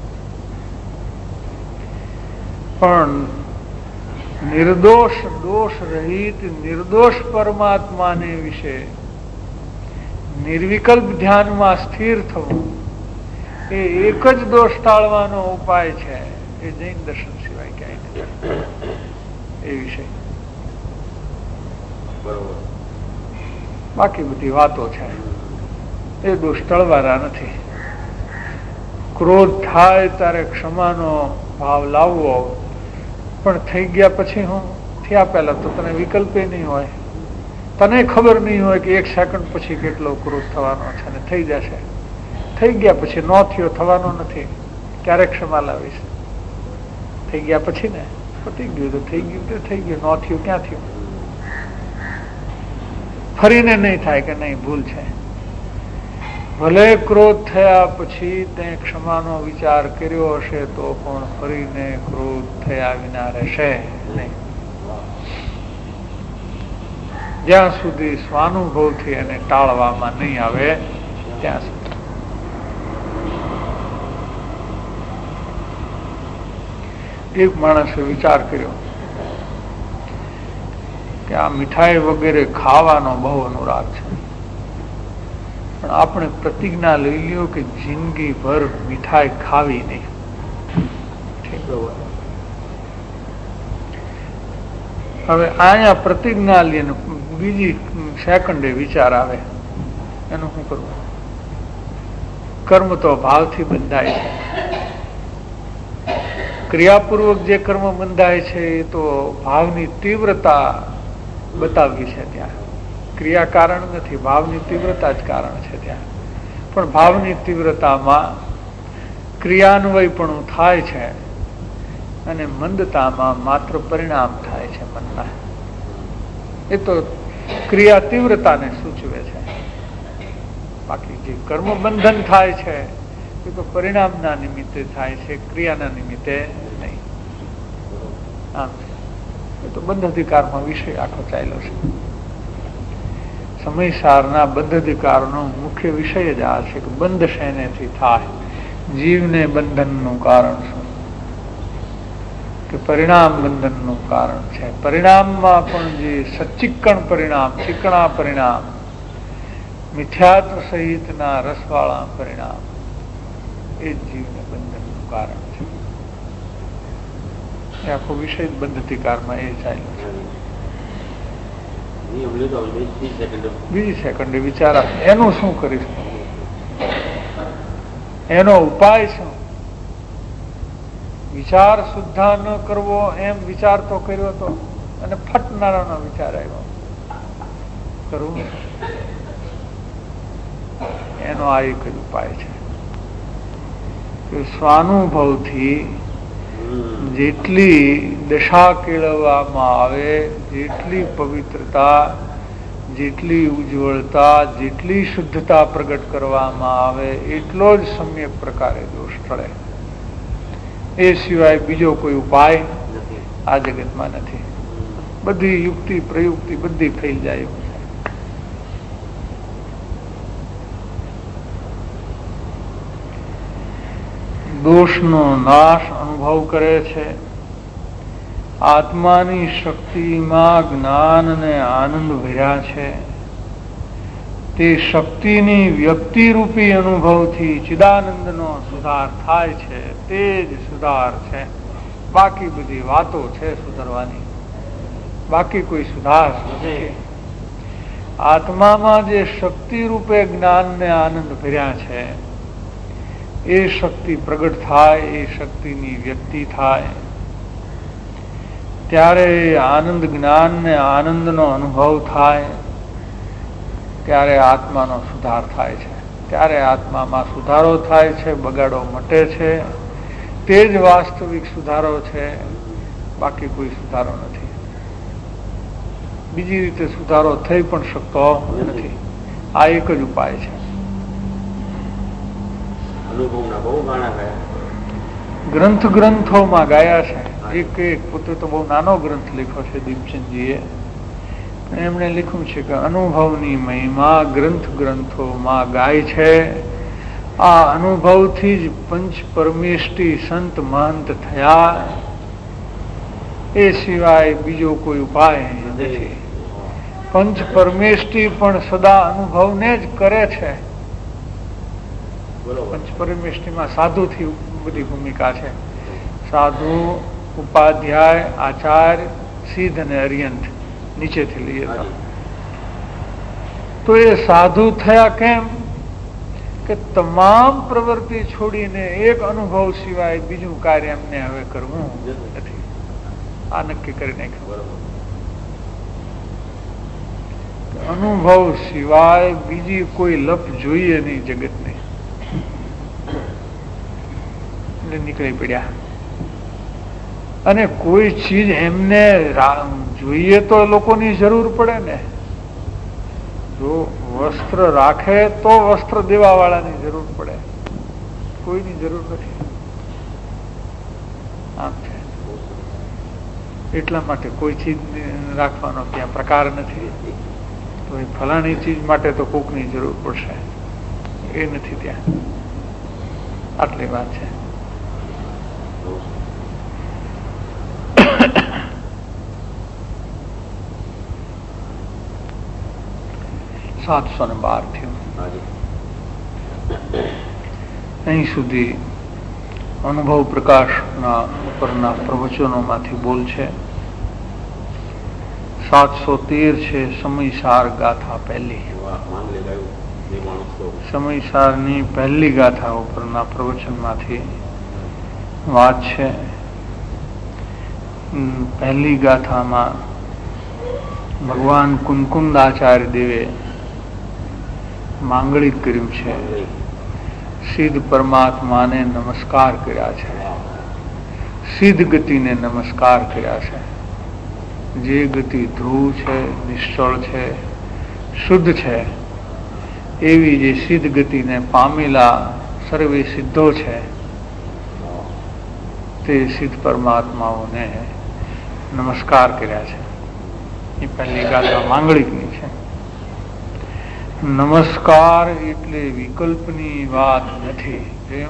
પણ નિર્દોષ, દોષ રહિત નિર્દોષ પરમાત્માને વિશે નિર્વિકલ્પ ધ્યાનમાં સ્થિર થવું એ એક જ દોષ ટાળવાનો ઉપાય છે. એ જૈન દર્શન સિવાય ક્યાંય નથી એ વિષય. બાકી બધી વાતો છે એ દોષ ટળવાના નથી. ક્રોધ થાય ત્યારે ક્ષમાનો ભાવ લાવવો, પણ થઈ ગયા પછી હું થયા પહેલા તો તને વિકલ્પે નહીં હોય, તને ખબર નહીં હોય કે એક સેકન્ડ પછી કેટલો ક્રોધ થવાનો છે અને થઈ જશે. થઈ ગયા પછી ન થયો, થવાનો નથી, ક્યારે ક્ષમા લાવીશ? થઈ ગયા પછી ને, પતી ગયું તો થઈ ગયું તો થઈ ગયું, ન થયું ક્યાં થયું? ફરીને નહીં થાય કે નહીં ભૂલ છે. ભલે ક્રોધ થયા પછી તે ક્ષમાનો વિચાર કર્યો હશે તો પણ ફરીને ક્રોધ થયા વિના રહેશે નહીં, જ્યાં સુધી સ્વાનુભવથી એને ટાળવામાં નહીં આવે ત્યાં સુધી. એક માણસે વિચાર કર્યો કે આ મીઠાઈ વગેરે ખાવાનો બહુ અનુરાગ છે, પણ આપણે પ્રતિજ્ઞા લઈ લ્યો કે જિંદગી ભર મીઠાઈ ખાવી નહીં. હવે અહીંયા પ્રતિજ્ઞા લઈને બીજી સેકન્ડે વિચાર આવે, એનું શું કરવું? કર્મ તો ભાવથી બંધાય છે. ક્રિયાપૂર્વક જે કર્મ બંધાય છે એ તો ભાવની તીવ્રતા બતાવી છે ત્યાં. ક્રિયા કારણ નથી, ભાવની તીવ્રતા જ કારણ છે ત્યાં. પણ ભાવની તીવ્રતામાં ક્રિયાન્વયપણું થાય છે અને મંદતામાં માત્ર પરિણામ થાય છે મનના. એ તો ક્રિયા તીવ્રતાને સૂચવે છે. બાકી જે કર્મ બંધન થાય છે એ તો પરિણામના નિમિત્તે થાય છે, ક્રિયાના નિમિત્તે નહીં. આમ એ તો બંધ અધિકારમાં વિષય આખો ચાલ્યો છે. સમયસારના બંધ અધિકારનો મુખ્ય વિષય જ આ છે કે બંધ શેનેથી થાય, જીવને બંધનનું કારણ શું? કે પરિણામ બંધનનું કારણ છે. પરિણામમાં પણ જે સચિક્કણ પરિણામ, ચીકણા પરિણામ, મિથ્યાત્વ સહિતના રસવાળા પરિણામ, એ જીવને બંધનનું કારણ છે. એ આખો વિષય બંધ અધિકારમાં એ ચાલ્યો છે. બીજી સેકન્ડે વિચાર આવે એનું શું કરીશ, એનો ઉપાય શું? વિચાર સુદ્ધા ન કરવો એમ વિચાર તો કર્યો હતો અને ફટનારાનો વિચાર આવ્યો. કરવું એનો આ એક જ ઉપાય છે કે સ્વાનુભવથી જેટલી દશા કેળવવામાં આવે, જેટલી પવિત્રતા, જેટલી ઉજ્જવળતા, જેટલી શુદ્ધતા પ્રગટ કરવામાં આવે એટલો જ સમ્યક પ્રકારે દોષ ટળે. એ સિવાય બીજો કોઈ ઉપાય આ જગતમાં નથી. બધી યુક્તિ પ્રયુક્તિ બધી ફેલ જાય. દોષનો નાશ અનુભવ કરે છે. આત્માની શક્તિમાં જ્ઞાન અને આનંદ ભર્યા છે. તે શક્તિની વ્યક્તિરૂપી અનુભવથી ચિદાનંદનો સુધાર થાય છે. તે જ સુધાર છે. બાકી બધી વાતો છે સુધારવાની, બાકી કોઈ સુધાર નથી. આત્મામાં જે શક્તિ રૂપે જ્ઞાન ને આનંદ ભર્યા છે એ શક્તિ પ્રગટ થાય, એ શક્તિની વ્યક્તિ થાય ત્યારે આનંદ જ્ઞાન ને આનંદનો અનુભવ થાય, ત્યારે આત્માનો સુધાર થાય છે. ત્યારે આત્મામાં સુધારો થાય છે, બગાડો મટે છે. તે જ વાસ્તવિક સુધારો છે, બાકી કોઈ સુધારો નથી. બીજી રીતે સુધારો થઈ પણ શકતો નથી. આ એક જ ઉપાય છે. ગ્રંથ ગ્રંથોમાં ગાયા છે. એક એક પોતે તો બહુ નાનો ગ્રંથ લખ્યો છે દીપચંદજીએ. એમણે લખ્યું છે કે અનુભવની મહિમા ગ્રંથ ગ્રંથોમાં ગાય છે. આ અનુભવથી જ પંચ પરમેષ્ટિ સંત મહંત થયા. એ સિવાય બીજો કોઈ ઉપાય નથી. પંચ પરમેષ્ટિ પણ સદા અનુભવને જ કરે છે. પંચ પરમેષ્ટિમાં સાધુથી બધી ભૂમિકા છે. સાધુ, ઉપાધ્યાય, આચાર્ય, સિદ્ધ અને અર્યંત નીચેથી લઈએ તો એ સાધુ થયા કેમ કે તમામ પ્રવૃત્તિ છોડીને એક અનુભવ સિવાય બીજું કાર્ય એમને હવે કરવું નથી. આ નક્કી કરી નાખ્યું. અનુભવ સિવાય બીજી કોઈ લપ જોઈએ નહીં જગતને. નીકળી પડ્યા. અને કોઈ ચીજ એમને જોઈએ તો લોકોની જરૂર પડે ને. જો વસ્ત્ર રાખે તો વસ્ત્ર દેવા વાળાની જરૂર પડે, કોઈની જરૂર નથી. આમ છે. એટલા માટે કોઈ ચીજ રાખવાનો ત્યાં પ્રકાર નથી. તો એ ફલાણી ચીજ માટે તો કોકની જરૂર પડશે, એ નથી ત્યાં. આટલી વાત છે. સાતસો ને બાર થયું. અહીં સુધી અનુભવ પ્રકાશના ઉપરના પ્રવચનોમાંથી બોલ છે. સાતસો તેર છે સમયસાર ગાથા પહેલી. સમયસારની પહેલી ગાથા ઉપરના પ્રવચનમાંથી વાત છે. પહેલી ગાથામાં ભગવાન કુંકુંદાચાર્ય દેવે માંગલિક કર્યું છે. સિદ્ધ પરમાત્માને નમસ્કાર કર્યા છે. સિદ્ધ ગતિને નમસ્કાર કર્યા છે. જે ગતિ ધ્રુવ છે, નિશ્ચળ છે, શુદ્ધ છે, એવી જે સિદ્ધ ગતિને પામેલા સર્વે સિદ્ધો છે તે સિદ્ધ પરમાત્માઓને નમસ્કાર કર્યા છે. એ પહેલી ગાથા માંગલિકની છે. નમસ્કાર એટલે વિકલ્પની વાત નથી.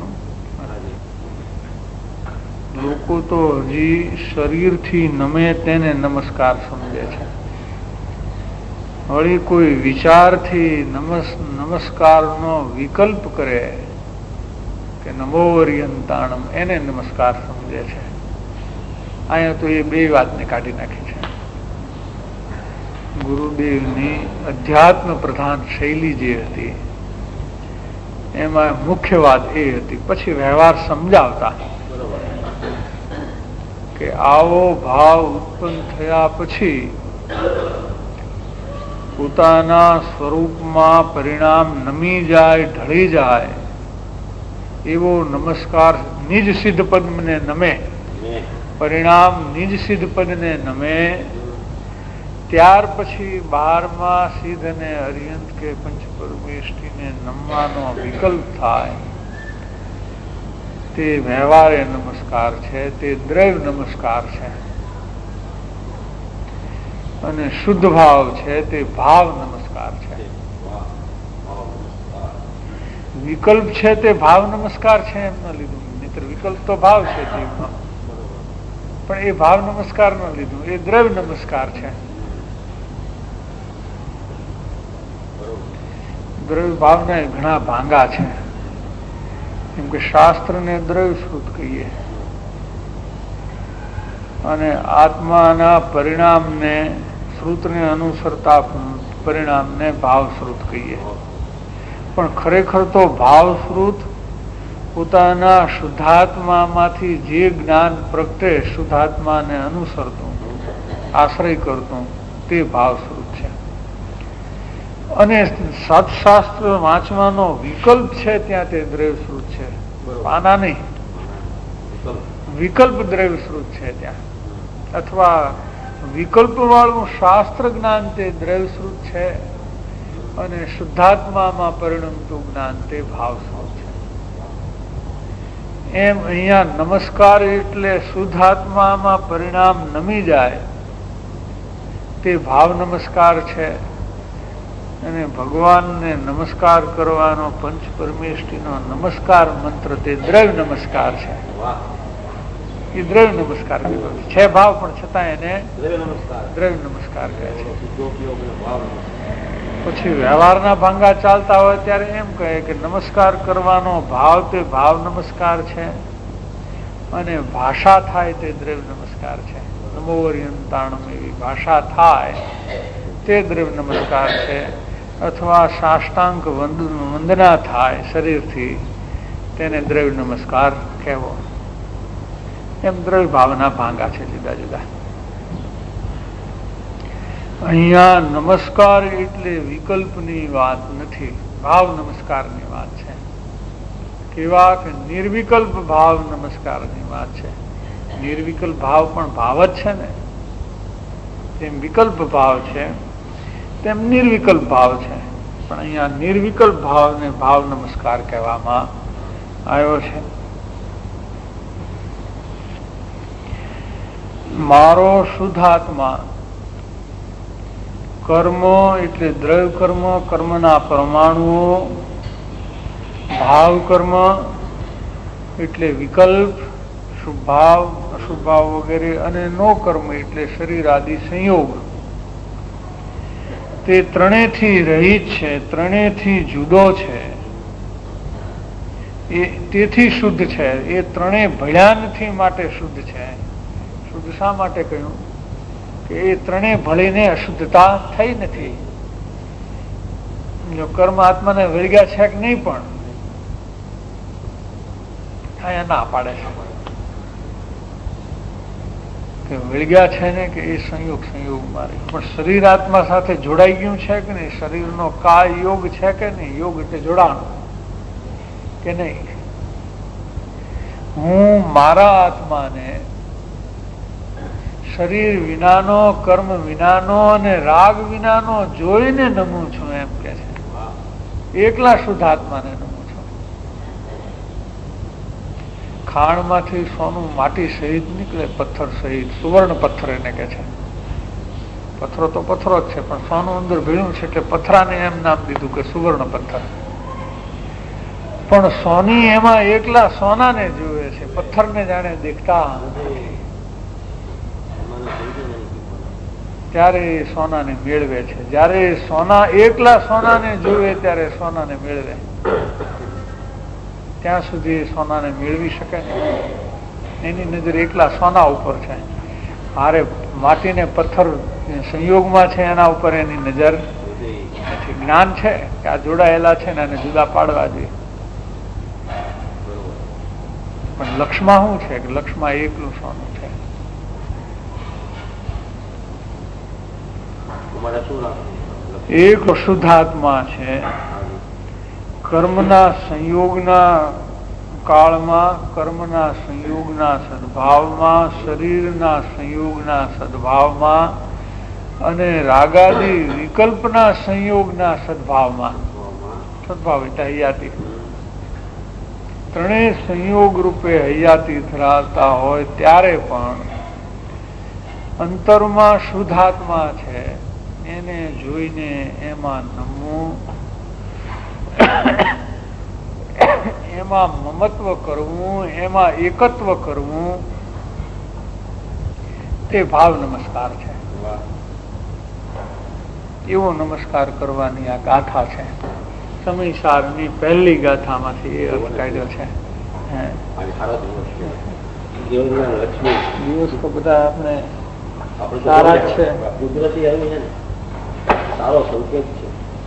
લોકો તો હજી શરીરથી નમે તેને નમસ્કાર સમજે છે. વળી કોઈ વિચારથી નમસ નમસ્કારનો વિકલ્પ કરે કે નમો અર્યંતાણમ એને નમસ્કાર સમજે છે. અહીંયા તો એ બે વાતને કાઢી નાખી છે. ગુરુદેવની અધ્યાત્મ પ્રધાન શૈલી જે હતી એમાં મુખ્ય વાત એ હતી. પછી વ્યવહાર સમજાવતા કે આવો ભાવ ઉત્પન્ન થયા પછી પોતાના સ્વરૂપમાં પરિણામ નમી જાય, ઢળી જાય એવો નમસ્કાર નિજ સિદ્ધ પદને નમે, પરિણામ નિજ સિદ્ધ પદને નમે, ત્યાર પછી બારમા સિદ્ધ અને અરિયંત કે પંચ પરમેષ્ઠીને નમવાનો વિકલ્પ થાય તે વ્યવહારે નમસ્કાર છે, તે દ્રવ્ય નમસ્કાર છે. અને શુદ્ધ ભાવ છે તે ભાવ નમસ્કાર છે. વિકલ્પ છે તે ભાવ નમસ્કાર છે એમ ન લીધું, મિત્ર વિકલ્પ તો ભાવ છે જીવમાં, પણ એ ભાવ નમસ્કાર ન લીધું, એ દ્રવ્ય નમસ્કાર છે. દ્રવ્ય ભાવના ઘણા ભાંગા છે, કેમ કે શાસ્ત્રને દ્રવ્ય શ્રુત કહીએ અને આત્માના પરિણામને શ્રુતને અનુસરતા પરિણામને ભાવ શ્રુત કહીએ. પણ ખરેખર તો ભાવ શ્રુત પોતાના શુદ્ધાત્મામાંથી જે જ્ઞાન પ્રગટે, શુદ્ધાત્માને અનુસરતું, આશ્રય કરતું, તે ભાવ શ્રુત છે. અને સત્શાસ્ત્ર વાંચવાનો વિકલ્પ છે ત્યાં તે દ્રવ્ય શ્રુત છે, પાના નહીં, વિકલ્પ દ્રવ્ય શ્રુત છે ત્યાં. અથવા વિકલ્પ વાળું શાસ્ત્ર જ્ઞાન તે દ્રવ્ય શ્રુત છે અને શુદ્ધાત્મામાં પરિણમતું જ્ઞાન તે ભાવ શ્રુત છે. એમ અહીંયા નમસ્કાર એટલે શુદ્ધાત્મામાં પરિણામ નમી જાય તે ભાવ નમસ્કાર છે. અને ભગવાનને નમસ્કાર કરવાનો પંચ પરમેષ્ઠીનો નમસ્કાર મંત્ર તે દ્રવ્ય નમસ્કાર છે. એ દ્રવ્ય નમસ્કાર છે ભાવ, પણ છતાં એને દ્રવ્ય નમસ્કાર કહે છે. પછી વ્યવહારના ભાંગા ચાલતા હોય ત્યારે એમ કહે કે નમસ્કાર કરવાનો ભાવ તે ભાવ નમસ્કાર છે અને ભાષા થાય તે દ્રવ્ય નમસ્કાર છે. નમો અરિયંતાણમ એવી ભાષા થાય તે દ્રવ્ય નમસ્કાર છે. અથવા સાષ્ટાંગ વંદના થાય શરીરથી, તેને દ્રવ્ય નમસ્કાર કહેવો. એમ દ્રવ્ય ભાવના ભાંગા છે જુદા જુદા. અહીંયા નમસ્કાર એટલે વિકલ્પની વાત નથી, ભાવ નમસ્કારની વાત છે. કેવા કે નિર્વિકલ્પ ભાવ નમસ્કારની વાત છે. નિર્વિકલ્પ ભાવ પણ ભાવ જ છે ને, તેમ વિકલ્પ ભાવ છે તેમ નિર્વિકલ્પ ભાવ છે. પણ અહીંયા નિર્વિકલ્પ ભાવને ભાવ નમસ્કાર કહેવામાં આવ્યો છે. મારો શુદ્ધાત્મા કર્મો એટલે દ્રવ્ય કર્મ, કર્મના પરમાણુઓ, ભાવ કર્મ એટલે વિકલ્પ, શુભ ભાવ, અશુભ ભાવ વગેરે, અને નો કર્મ એટલે શરીર આદિ સંયોગ, તે ત્રણેયથી રહિત છે, ત્રણેયથી જુદો છે. એ તેથી શુદ્ધ છે. એ ત્રણેય ભળ્યા નથી માટે શુદ્ધ છે. શુદ્ધ શા માટે કહ્યું? કે એ ત્રણેય ભળીને અશુદ્ધતા થઈ નથી. જો કર્મ આત્માને વળગ્યા છે કે નહીં, પણ અહીંયા ના પાડે છે કે વળગ્યા છે ને, કે એ સંયોગ સંયોગ મારે, પણ શરીર આત્મા સાથે જોડાઈ ગયું છે કે નહીં? શરીરનો કાય યોગ છે કે નહીં? યોગ એટલે જોડાણ કે નહીં? હું મારા આત્માને શરીર વિનાનો, કર્મ વિનાનો અને રાગ વિનાનો જોઈને નમું છું એમ કે છે. એકલા શુદ્ધ આત્માને નમું છું. ખાણમાંથી સોનું માટી સહિત નીકળે, પથ્થર સહિત, સુવર્ણ પથ્થર એને કે છે. પથ્થરો તો પથ્થરો જ છે, પણ સોનું અંદર ભીળ્યું છે એટલે પથ્થરાને એમ નામ દીધું કે સુવર્ણ પથ્થર. પણ સોની એમાં એકલા સોનાને જુએ છે, પથ્થરને જાણે દેખતા ત્યારે એ સોનાને મેળવે છે. જયારે સોના એકલા સોનાને જુએ ત્યારે સોનાને મેળવે, ત્યાં સુધી સોનાને મેળવી શકે નહીં. એની નજર એકલા સોના ઉપર છે. મારે માટીને પથ્થર સંયોગમાં છે એના ઉપર એની નજર નથી. જ્ઞાન છે કે આ જોડાયેલા છે ને એને જુદા પાડવા જોઈએ. પણ લક્ષમાં શું છે કે લક્ષમાં એકલું સોનું છે. એક શુદ્ધાત્મા છે. કર્મના સંયોગના કાળમાં, કર્મના સંયોગના સદભાવમાં, શરીરના સંયોગના સદભાવમાં અને રાગાદી વિકલ્પના સંયોગના સદભાવમાં, સદભાવ એટલે હૈયાતી, ત્રણેય સંયોગ રૂપે હૈયાતી ધરાવતા હોય ત્યારે પણ અંતરમાં શુદ્ધાત્મા છે એને જોઈને એમાં નમવું, એમાં મમત્વ કરવું, એમાં એકત્વ કરવું, તે ભાવ નમસ્કાર છે. એવો નમસ્કાર કરવાની આ ગાથા છે. સમયસારની પહેલી ગાથામાંથી એ અર્થ કાઢ્યો છે. દિવસ તો બધા આપણે સારા જ છે. કુદરતી આવી છે ને સારો સંકેત છે.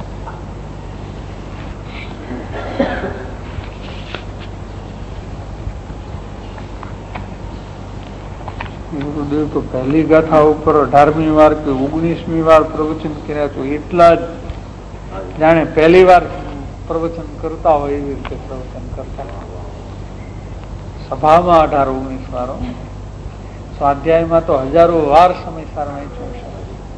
ગુરુદેવ તો પહેલી ગાથા ઉપર અઢારમી વાર કે ઓગણીસમી વાર પ્રવચન કર્યા તો એટલા જ જાણે પહેલી વાર પ્રવચન કરતા હોય એવી રીતે પ્રવચન કરતા. સભામાં અઢાર ઓગણીસ વારો, સ્વાધ્યાયમાં તો હજારો વાર સમયસાર વાંચ્યું છે.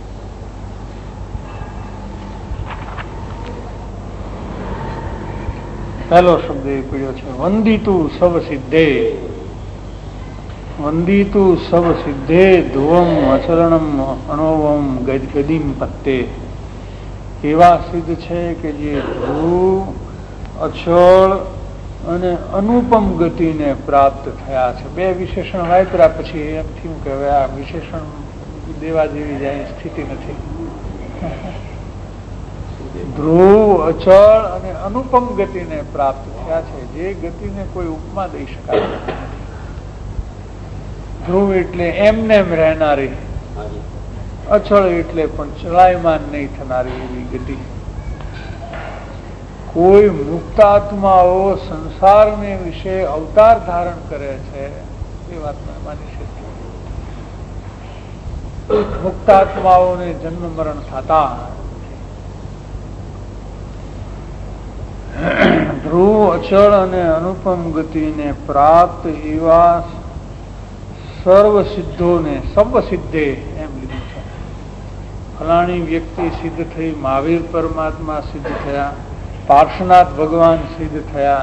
પહેલો શબ્દ એ પીડ્યો છે વંદિતું સવ સિદ્ધે. વંદિતું સવ સિદ્ધે ધ્રુવમ અચરણમ અણોવમ ગદગદીમ પત્તે. એવા સિદ્ધ છે કે જે ધ્રુવ, અચળ અને અનુપમ ગતિને પ્રાપ્ત થયા છે. બે વિશેષણ વાપર્યા પછી એમ થયું કે હવે આ વિશેષણ દેવા જેવી જાય સ્થિતિ નથી. ધ્રુવ, અચળ અને અનુપમ ગતિને પ્રાપ્ત થયા છે, જે ગતિને કોઈ ઉપમા દઈ શકાય નથી. ધ્રુવ એટલે એમને એમ રહેનારી, અચળ એટલે પણ ચલાયમાન નહીં થનારી એવી ગતિ. કોઈ મુક્તાત્માઓ સંસારને વિશે અવતાર ધારણ કરે છે એ વાત માની શકીએ. મુક્તાત્માઓને જન્મ મરણ થતા. ધ્રુવ, અચળ અને અનુપમ ગતિને પ્રાપ્ત એવા સર્વ સિદ્ધોને સર્વ સિદ્ધે એમ લીધું છે. ફલાણી વ્યક્તિ સિદ્ધ થઈ, મહાવીર પરમાત્મા સિદ્ધ થયા, પાર્શ્વનાથ ભગવાન સિદ્ધ થયા.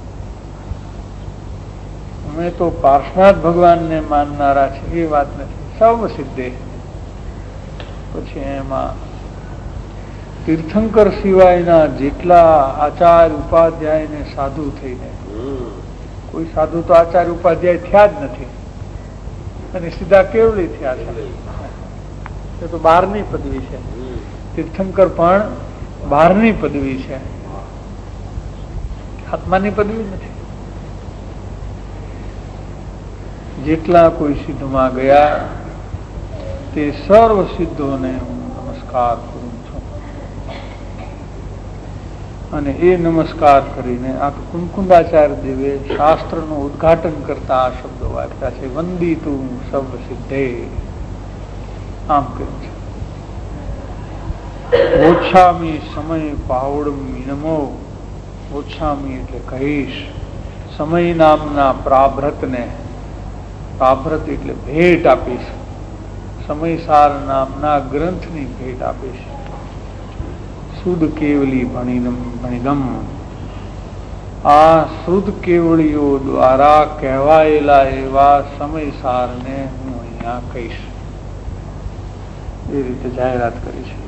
અમે તો પાર્શ્વનાથ ભગવાનને માનનારા છે એ વાત નથી. સર્વ સિદ્ધે. પછી એમાં તીર્થંકર સિવાયના જેટલા આચાર્ય ઉપાધ્યાય ને સાધુ થઈને, કોઈ સાધુ તો આચાર્ય ઉપાધ્યાય થયા જ નથી અને સીધા કેવલી થયા છે. એ તો બહારની પદવી છે. તીર્થંકર પણ બહારની પદવી છે, આત્માની પદવી નથી. જેટલા કોઈ સિદ્ધમાં ગયા તે સર્વ સિદ્ધોને હું નમસ્કાર કરું છું. અને એ નમસ્કાર કરીને આ કુંકુંદાચાર્ય દેવે શાસ્ત્રનું ઉદ્ઘાટન કરતા આ શબ્દો વાપર્યા છે. વંદિતું સર્વ સિદ્ધે. આમ કહ્યું છે. ઓછામી સમય પાવડ મીનમો. ઓછામી એટલે કહીશ સમય નામના પ્રાભ્રતને. પ્રાભ્રત એટલે ભેટ આપીશ. સમયસાર નામના ગ્રંથની ભેટ આપીશ. શુદ્ધ કેવલી ભણિગમ. આ શુદ્ધ કેવળીઓ દ્વારા કહેવાયેલા એવા સમયસારને હું અહીંયા કહીશ. એ રીતે જાહેરાત કરી છે.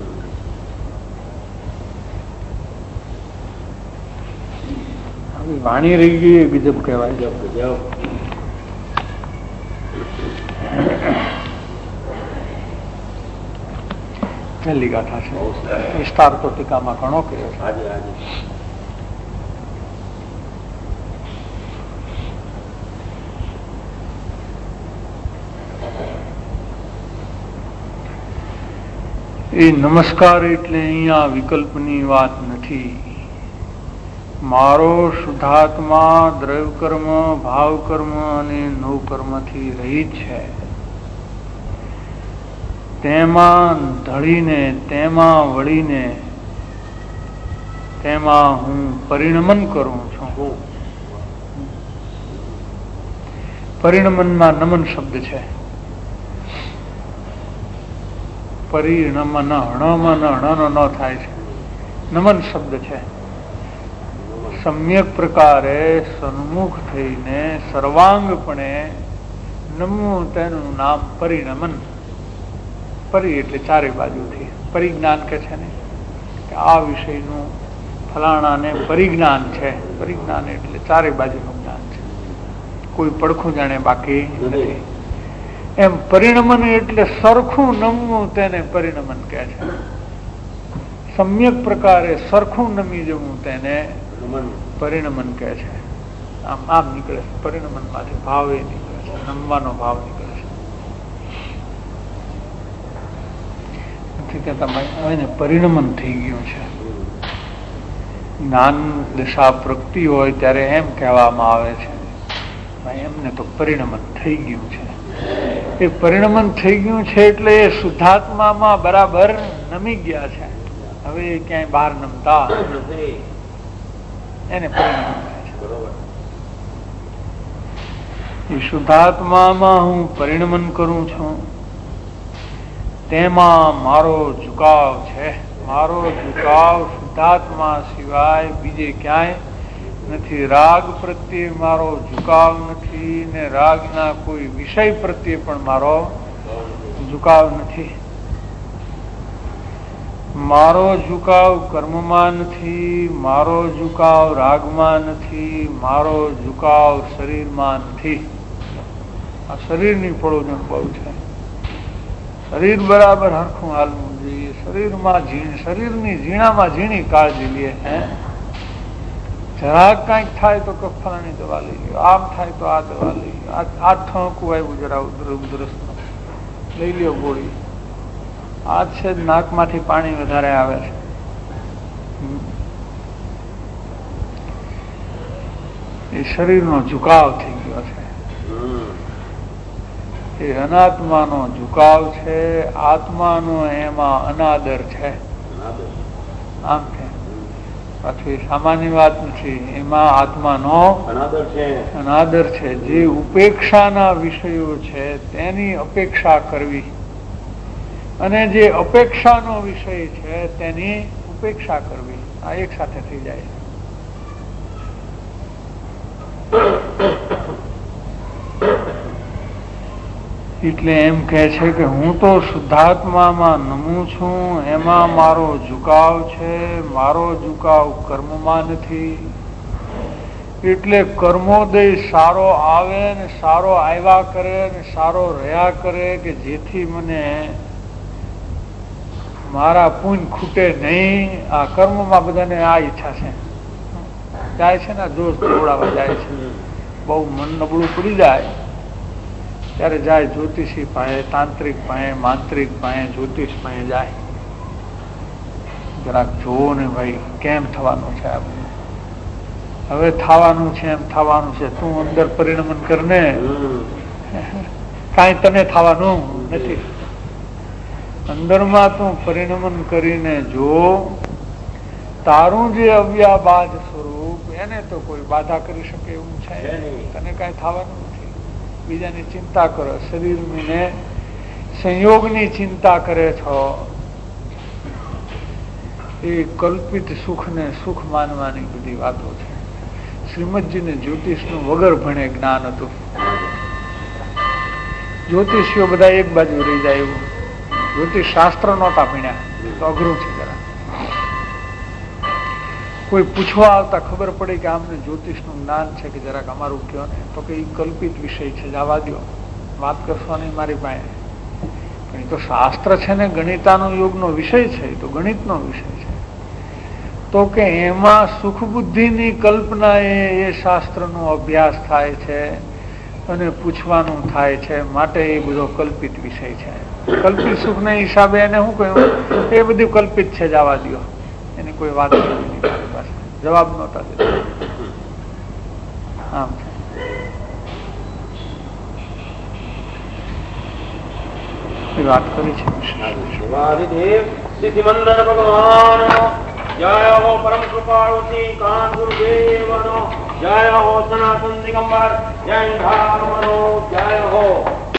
વાણી રહી ગઈ એ ગજબ કહેવાય. પહેલી ગાથા છે. વિસ્તાર તો ટીકામાં ઘણો કર્યો છે. એ નમસ્કાર એટલે અહીંયા વિકલ્પની વાત નથી. મારો શુદ્ધાત્મા દ્રવ્ય કર્મ, ભાવ કર્મ અને નો કર્મથી રહિત છે. તેમાં ઢળીને, તેમાં વળીને, તેમાં હું પરિણમન કરું છું. પરિણમનમાં નમન શબ્દ છે. પરિણમન હણમાં હણનો ન થાય છે, નમન શબ્દ છે. સમ્યક પ્રકારે સન્મુખ થઈને સર્વાંગપણે નમવું, તેનું નામ પરિણમન. પરી એટલે ચારે બાજુથી પરિજ્ઞાન કે છે ને, કે આ વિષયનું ફલાણાને પરિજ્ઞાન છે. પરિજ્ઞાન એટલે ચારે બાજુનું જ્ઞાન છે, કોઈ પડખું જાણે બાકી નથી. એમ પરિણમન એટલે સરખું નમવું, તેને પરિણમન કહે છે. સમ્યક પ્રકારે સરખું નમી જવું તેને પરિણમન કહે છે. આમ આમ નીકળે છે પરિણમન માંથી, ભાવ એ નીકળે છે, નમવાનો ભાવ નીકળે છે. નથી કહેતા એને પરિણમન થઈ ગયું છે. જ્ઞાન દશા પ્રગતિ હોય ત્યારે એમ કહેવામાં આવે છે, એમને તો પરિણમન થઈ ગયું છે. એ પરિણમન થઈ ગયું છે એટલે એ શુદ્ધાત્મામાં બરાબર નમી ગયા છે. હવે એ ક્યાંય બહાર નમતા એને પરિણમન કહે છે. એ શુદ્ધાત્મામાં હું પરિણમન કરું છું. તેમાં મારો ઝુકાવ છે. મારો ઝુકાવ શુદ્ધાત્મા સિવાય બીજે ક્યાંય નથી. રાગ પ્રત્યે મારો ઝુકાવ નથી, ને રાગના કોઈ વિષય પ્રત્યે પણ મારો ઝુકાવ નથી. મારો ઝુકાવ કર્મમાં નથી, મારો ઝુકાવ રાગમાં નથી, મારો ઝુકાવ શરીરમાં નથી. આ શરીરની પડોજણ બહુ છે. શરીર બરાબર હરખું હાલવું જોઈએ. શરીરમાં ઝીણ, શરીરની ઝીણામાં ઝીણી કાળજી લે. હે જરાક કાંઈક થાય તો કફાની દવા લઈ લ્યો, આમ થાય તો આ દવા લઈ લ્યો, આ ઠોંકું આવ્યું જરા ઉધરસ લઈ લ્યો ગોળી. આ છે નાકમાંથી પાણી વધારે આવે છે. એ શરીરનો ઝુકાવ થઈ ગયો છે. એ અનાત્માનો ઝુકાવ છે. આત્માનો એમાં અનાદર છે. આમ છે, પાછું સામાન્ય વાત નથી. એમાં આત્માનો અનાદર છે. જે ઉપેક્ષાના વિષયો છે તેની અપેક્ષા કરવી, અને જે અપેક્ષાનો વિષય છે તેની ઉપેક્ષા કરવી, આ એક સાથે થઈ જાય. એટલે એમ કહે છે કે હું તો શુદ્ધાત્મામાં નમું છું. એમાં મારો ઝુકાવ છે. મારો ઝુકાવ કર્મમાં નથી. એટલે કર્મોદય સારો આવે ને સારો આવ્યા કરે ને સારો રહ્યા કરે, કે જેથી મને મારા પુણ્ય ખૂટે નહીં. આ કર્મમાં બધાને આ ઈચ્છા છે, જાય છે ને દોષ દોડાવા જાય છે. બહુ મન નબળું પડી જાય ત્યારે જાય જ્યોતિષી પાસે, તાંત્રિક પાસે, માંત્રિક પાસે, જ્યોતિષ પાસે જાય. જરાક જોવો ને ભાઈ કેમ થવાનું છે. આ હવે થવાનું છે એમ થવાનું છે. તું અંદર પરિણમન કરને, કાંઈ તને થવાનું નથી. અંદરમાં તું પરિણમન કરીને જો, તારું જે અવ્યાબાદ સ્વરૂપ એને તો કોઈ બાધા કરી શકે એવું છે. તને કાંઈ થવાનું નથી. બીજાની ચિંતા કરો, શરીરને સંયોગની ચિંતા કરે છો. એ કલ્પિત સુખને સુખ માનવાની બધી વાતો છે. શ્રીમદજીને જ્યોતિષનું વગર ભણે જ્ઞાન હતું. જ્યોતિષીઓ બધા એક બાજુ રહી જાય એવું. જ્યોતિષ શાસ્ત્ર નહોતા ભણ્યા તો અઘરું છે જરા. કોઈ પૂછવા આવતા ખબર પડે કે આમને જ્યોતિષનું જ્ઞાન છે કે જરાક અમારું કયો ને, તો કે એ કલ્પિત વિષય છે, જવા દો, વાત કરશો નહીં મારી પાસે. પણ એ તો શાસ્ત્ર છે ને, ગણિતાનો યોગનો વિષય છે, એ તો ગણિતનો વિષય છે. તો કે એમાં સુખ બુદ્ધિની કલ્પના એ એ શાસ્ત્રનો અભ્યાસ થાય છે અને પૂછવાનું થાય છે. માટે એ બધો કલ્પિત વિષય છે. કલ્પિત સુખના હિસાબે એને શું કહ્યું, એ બધું કલ્પિત છે, જવા દો, એની કોઈ વાત નથી મારી પાસે. જવાબ નહોતા દેતા. આમ વાત કરી છે શિવાધિદેવ સિદ્ધિમંદર ભગવાન જય હો. પરમ કૃપાળુ શ્રી કાન ગુરુદેવનો જય હો. સનાતન દિગંબર જૈન ધર્મનો જય હો.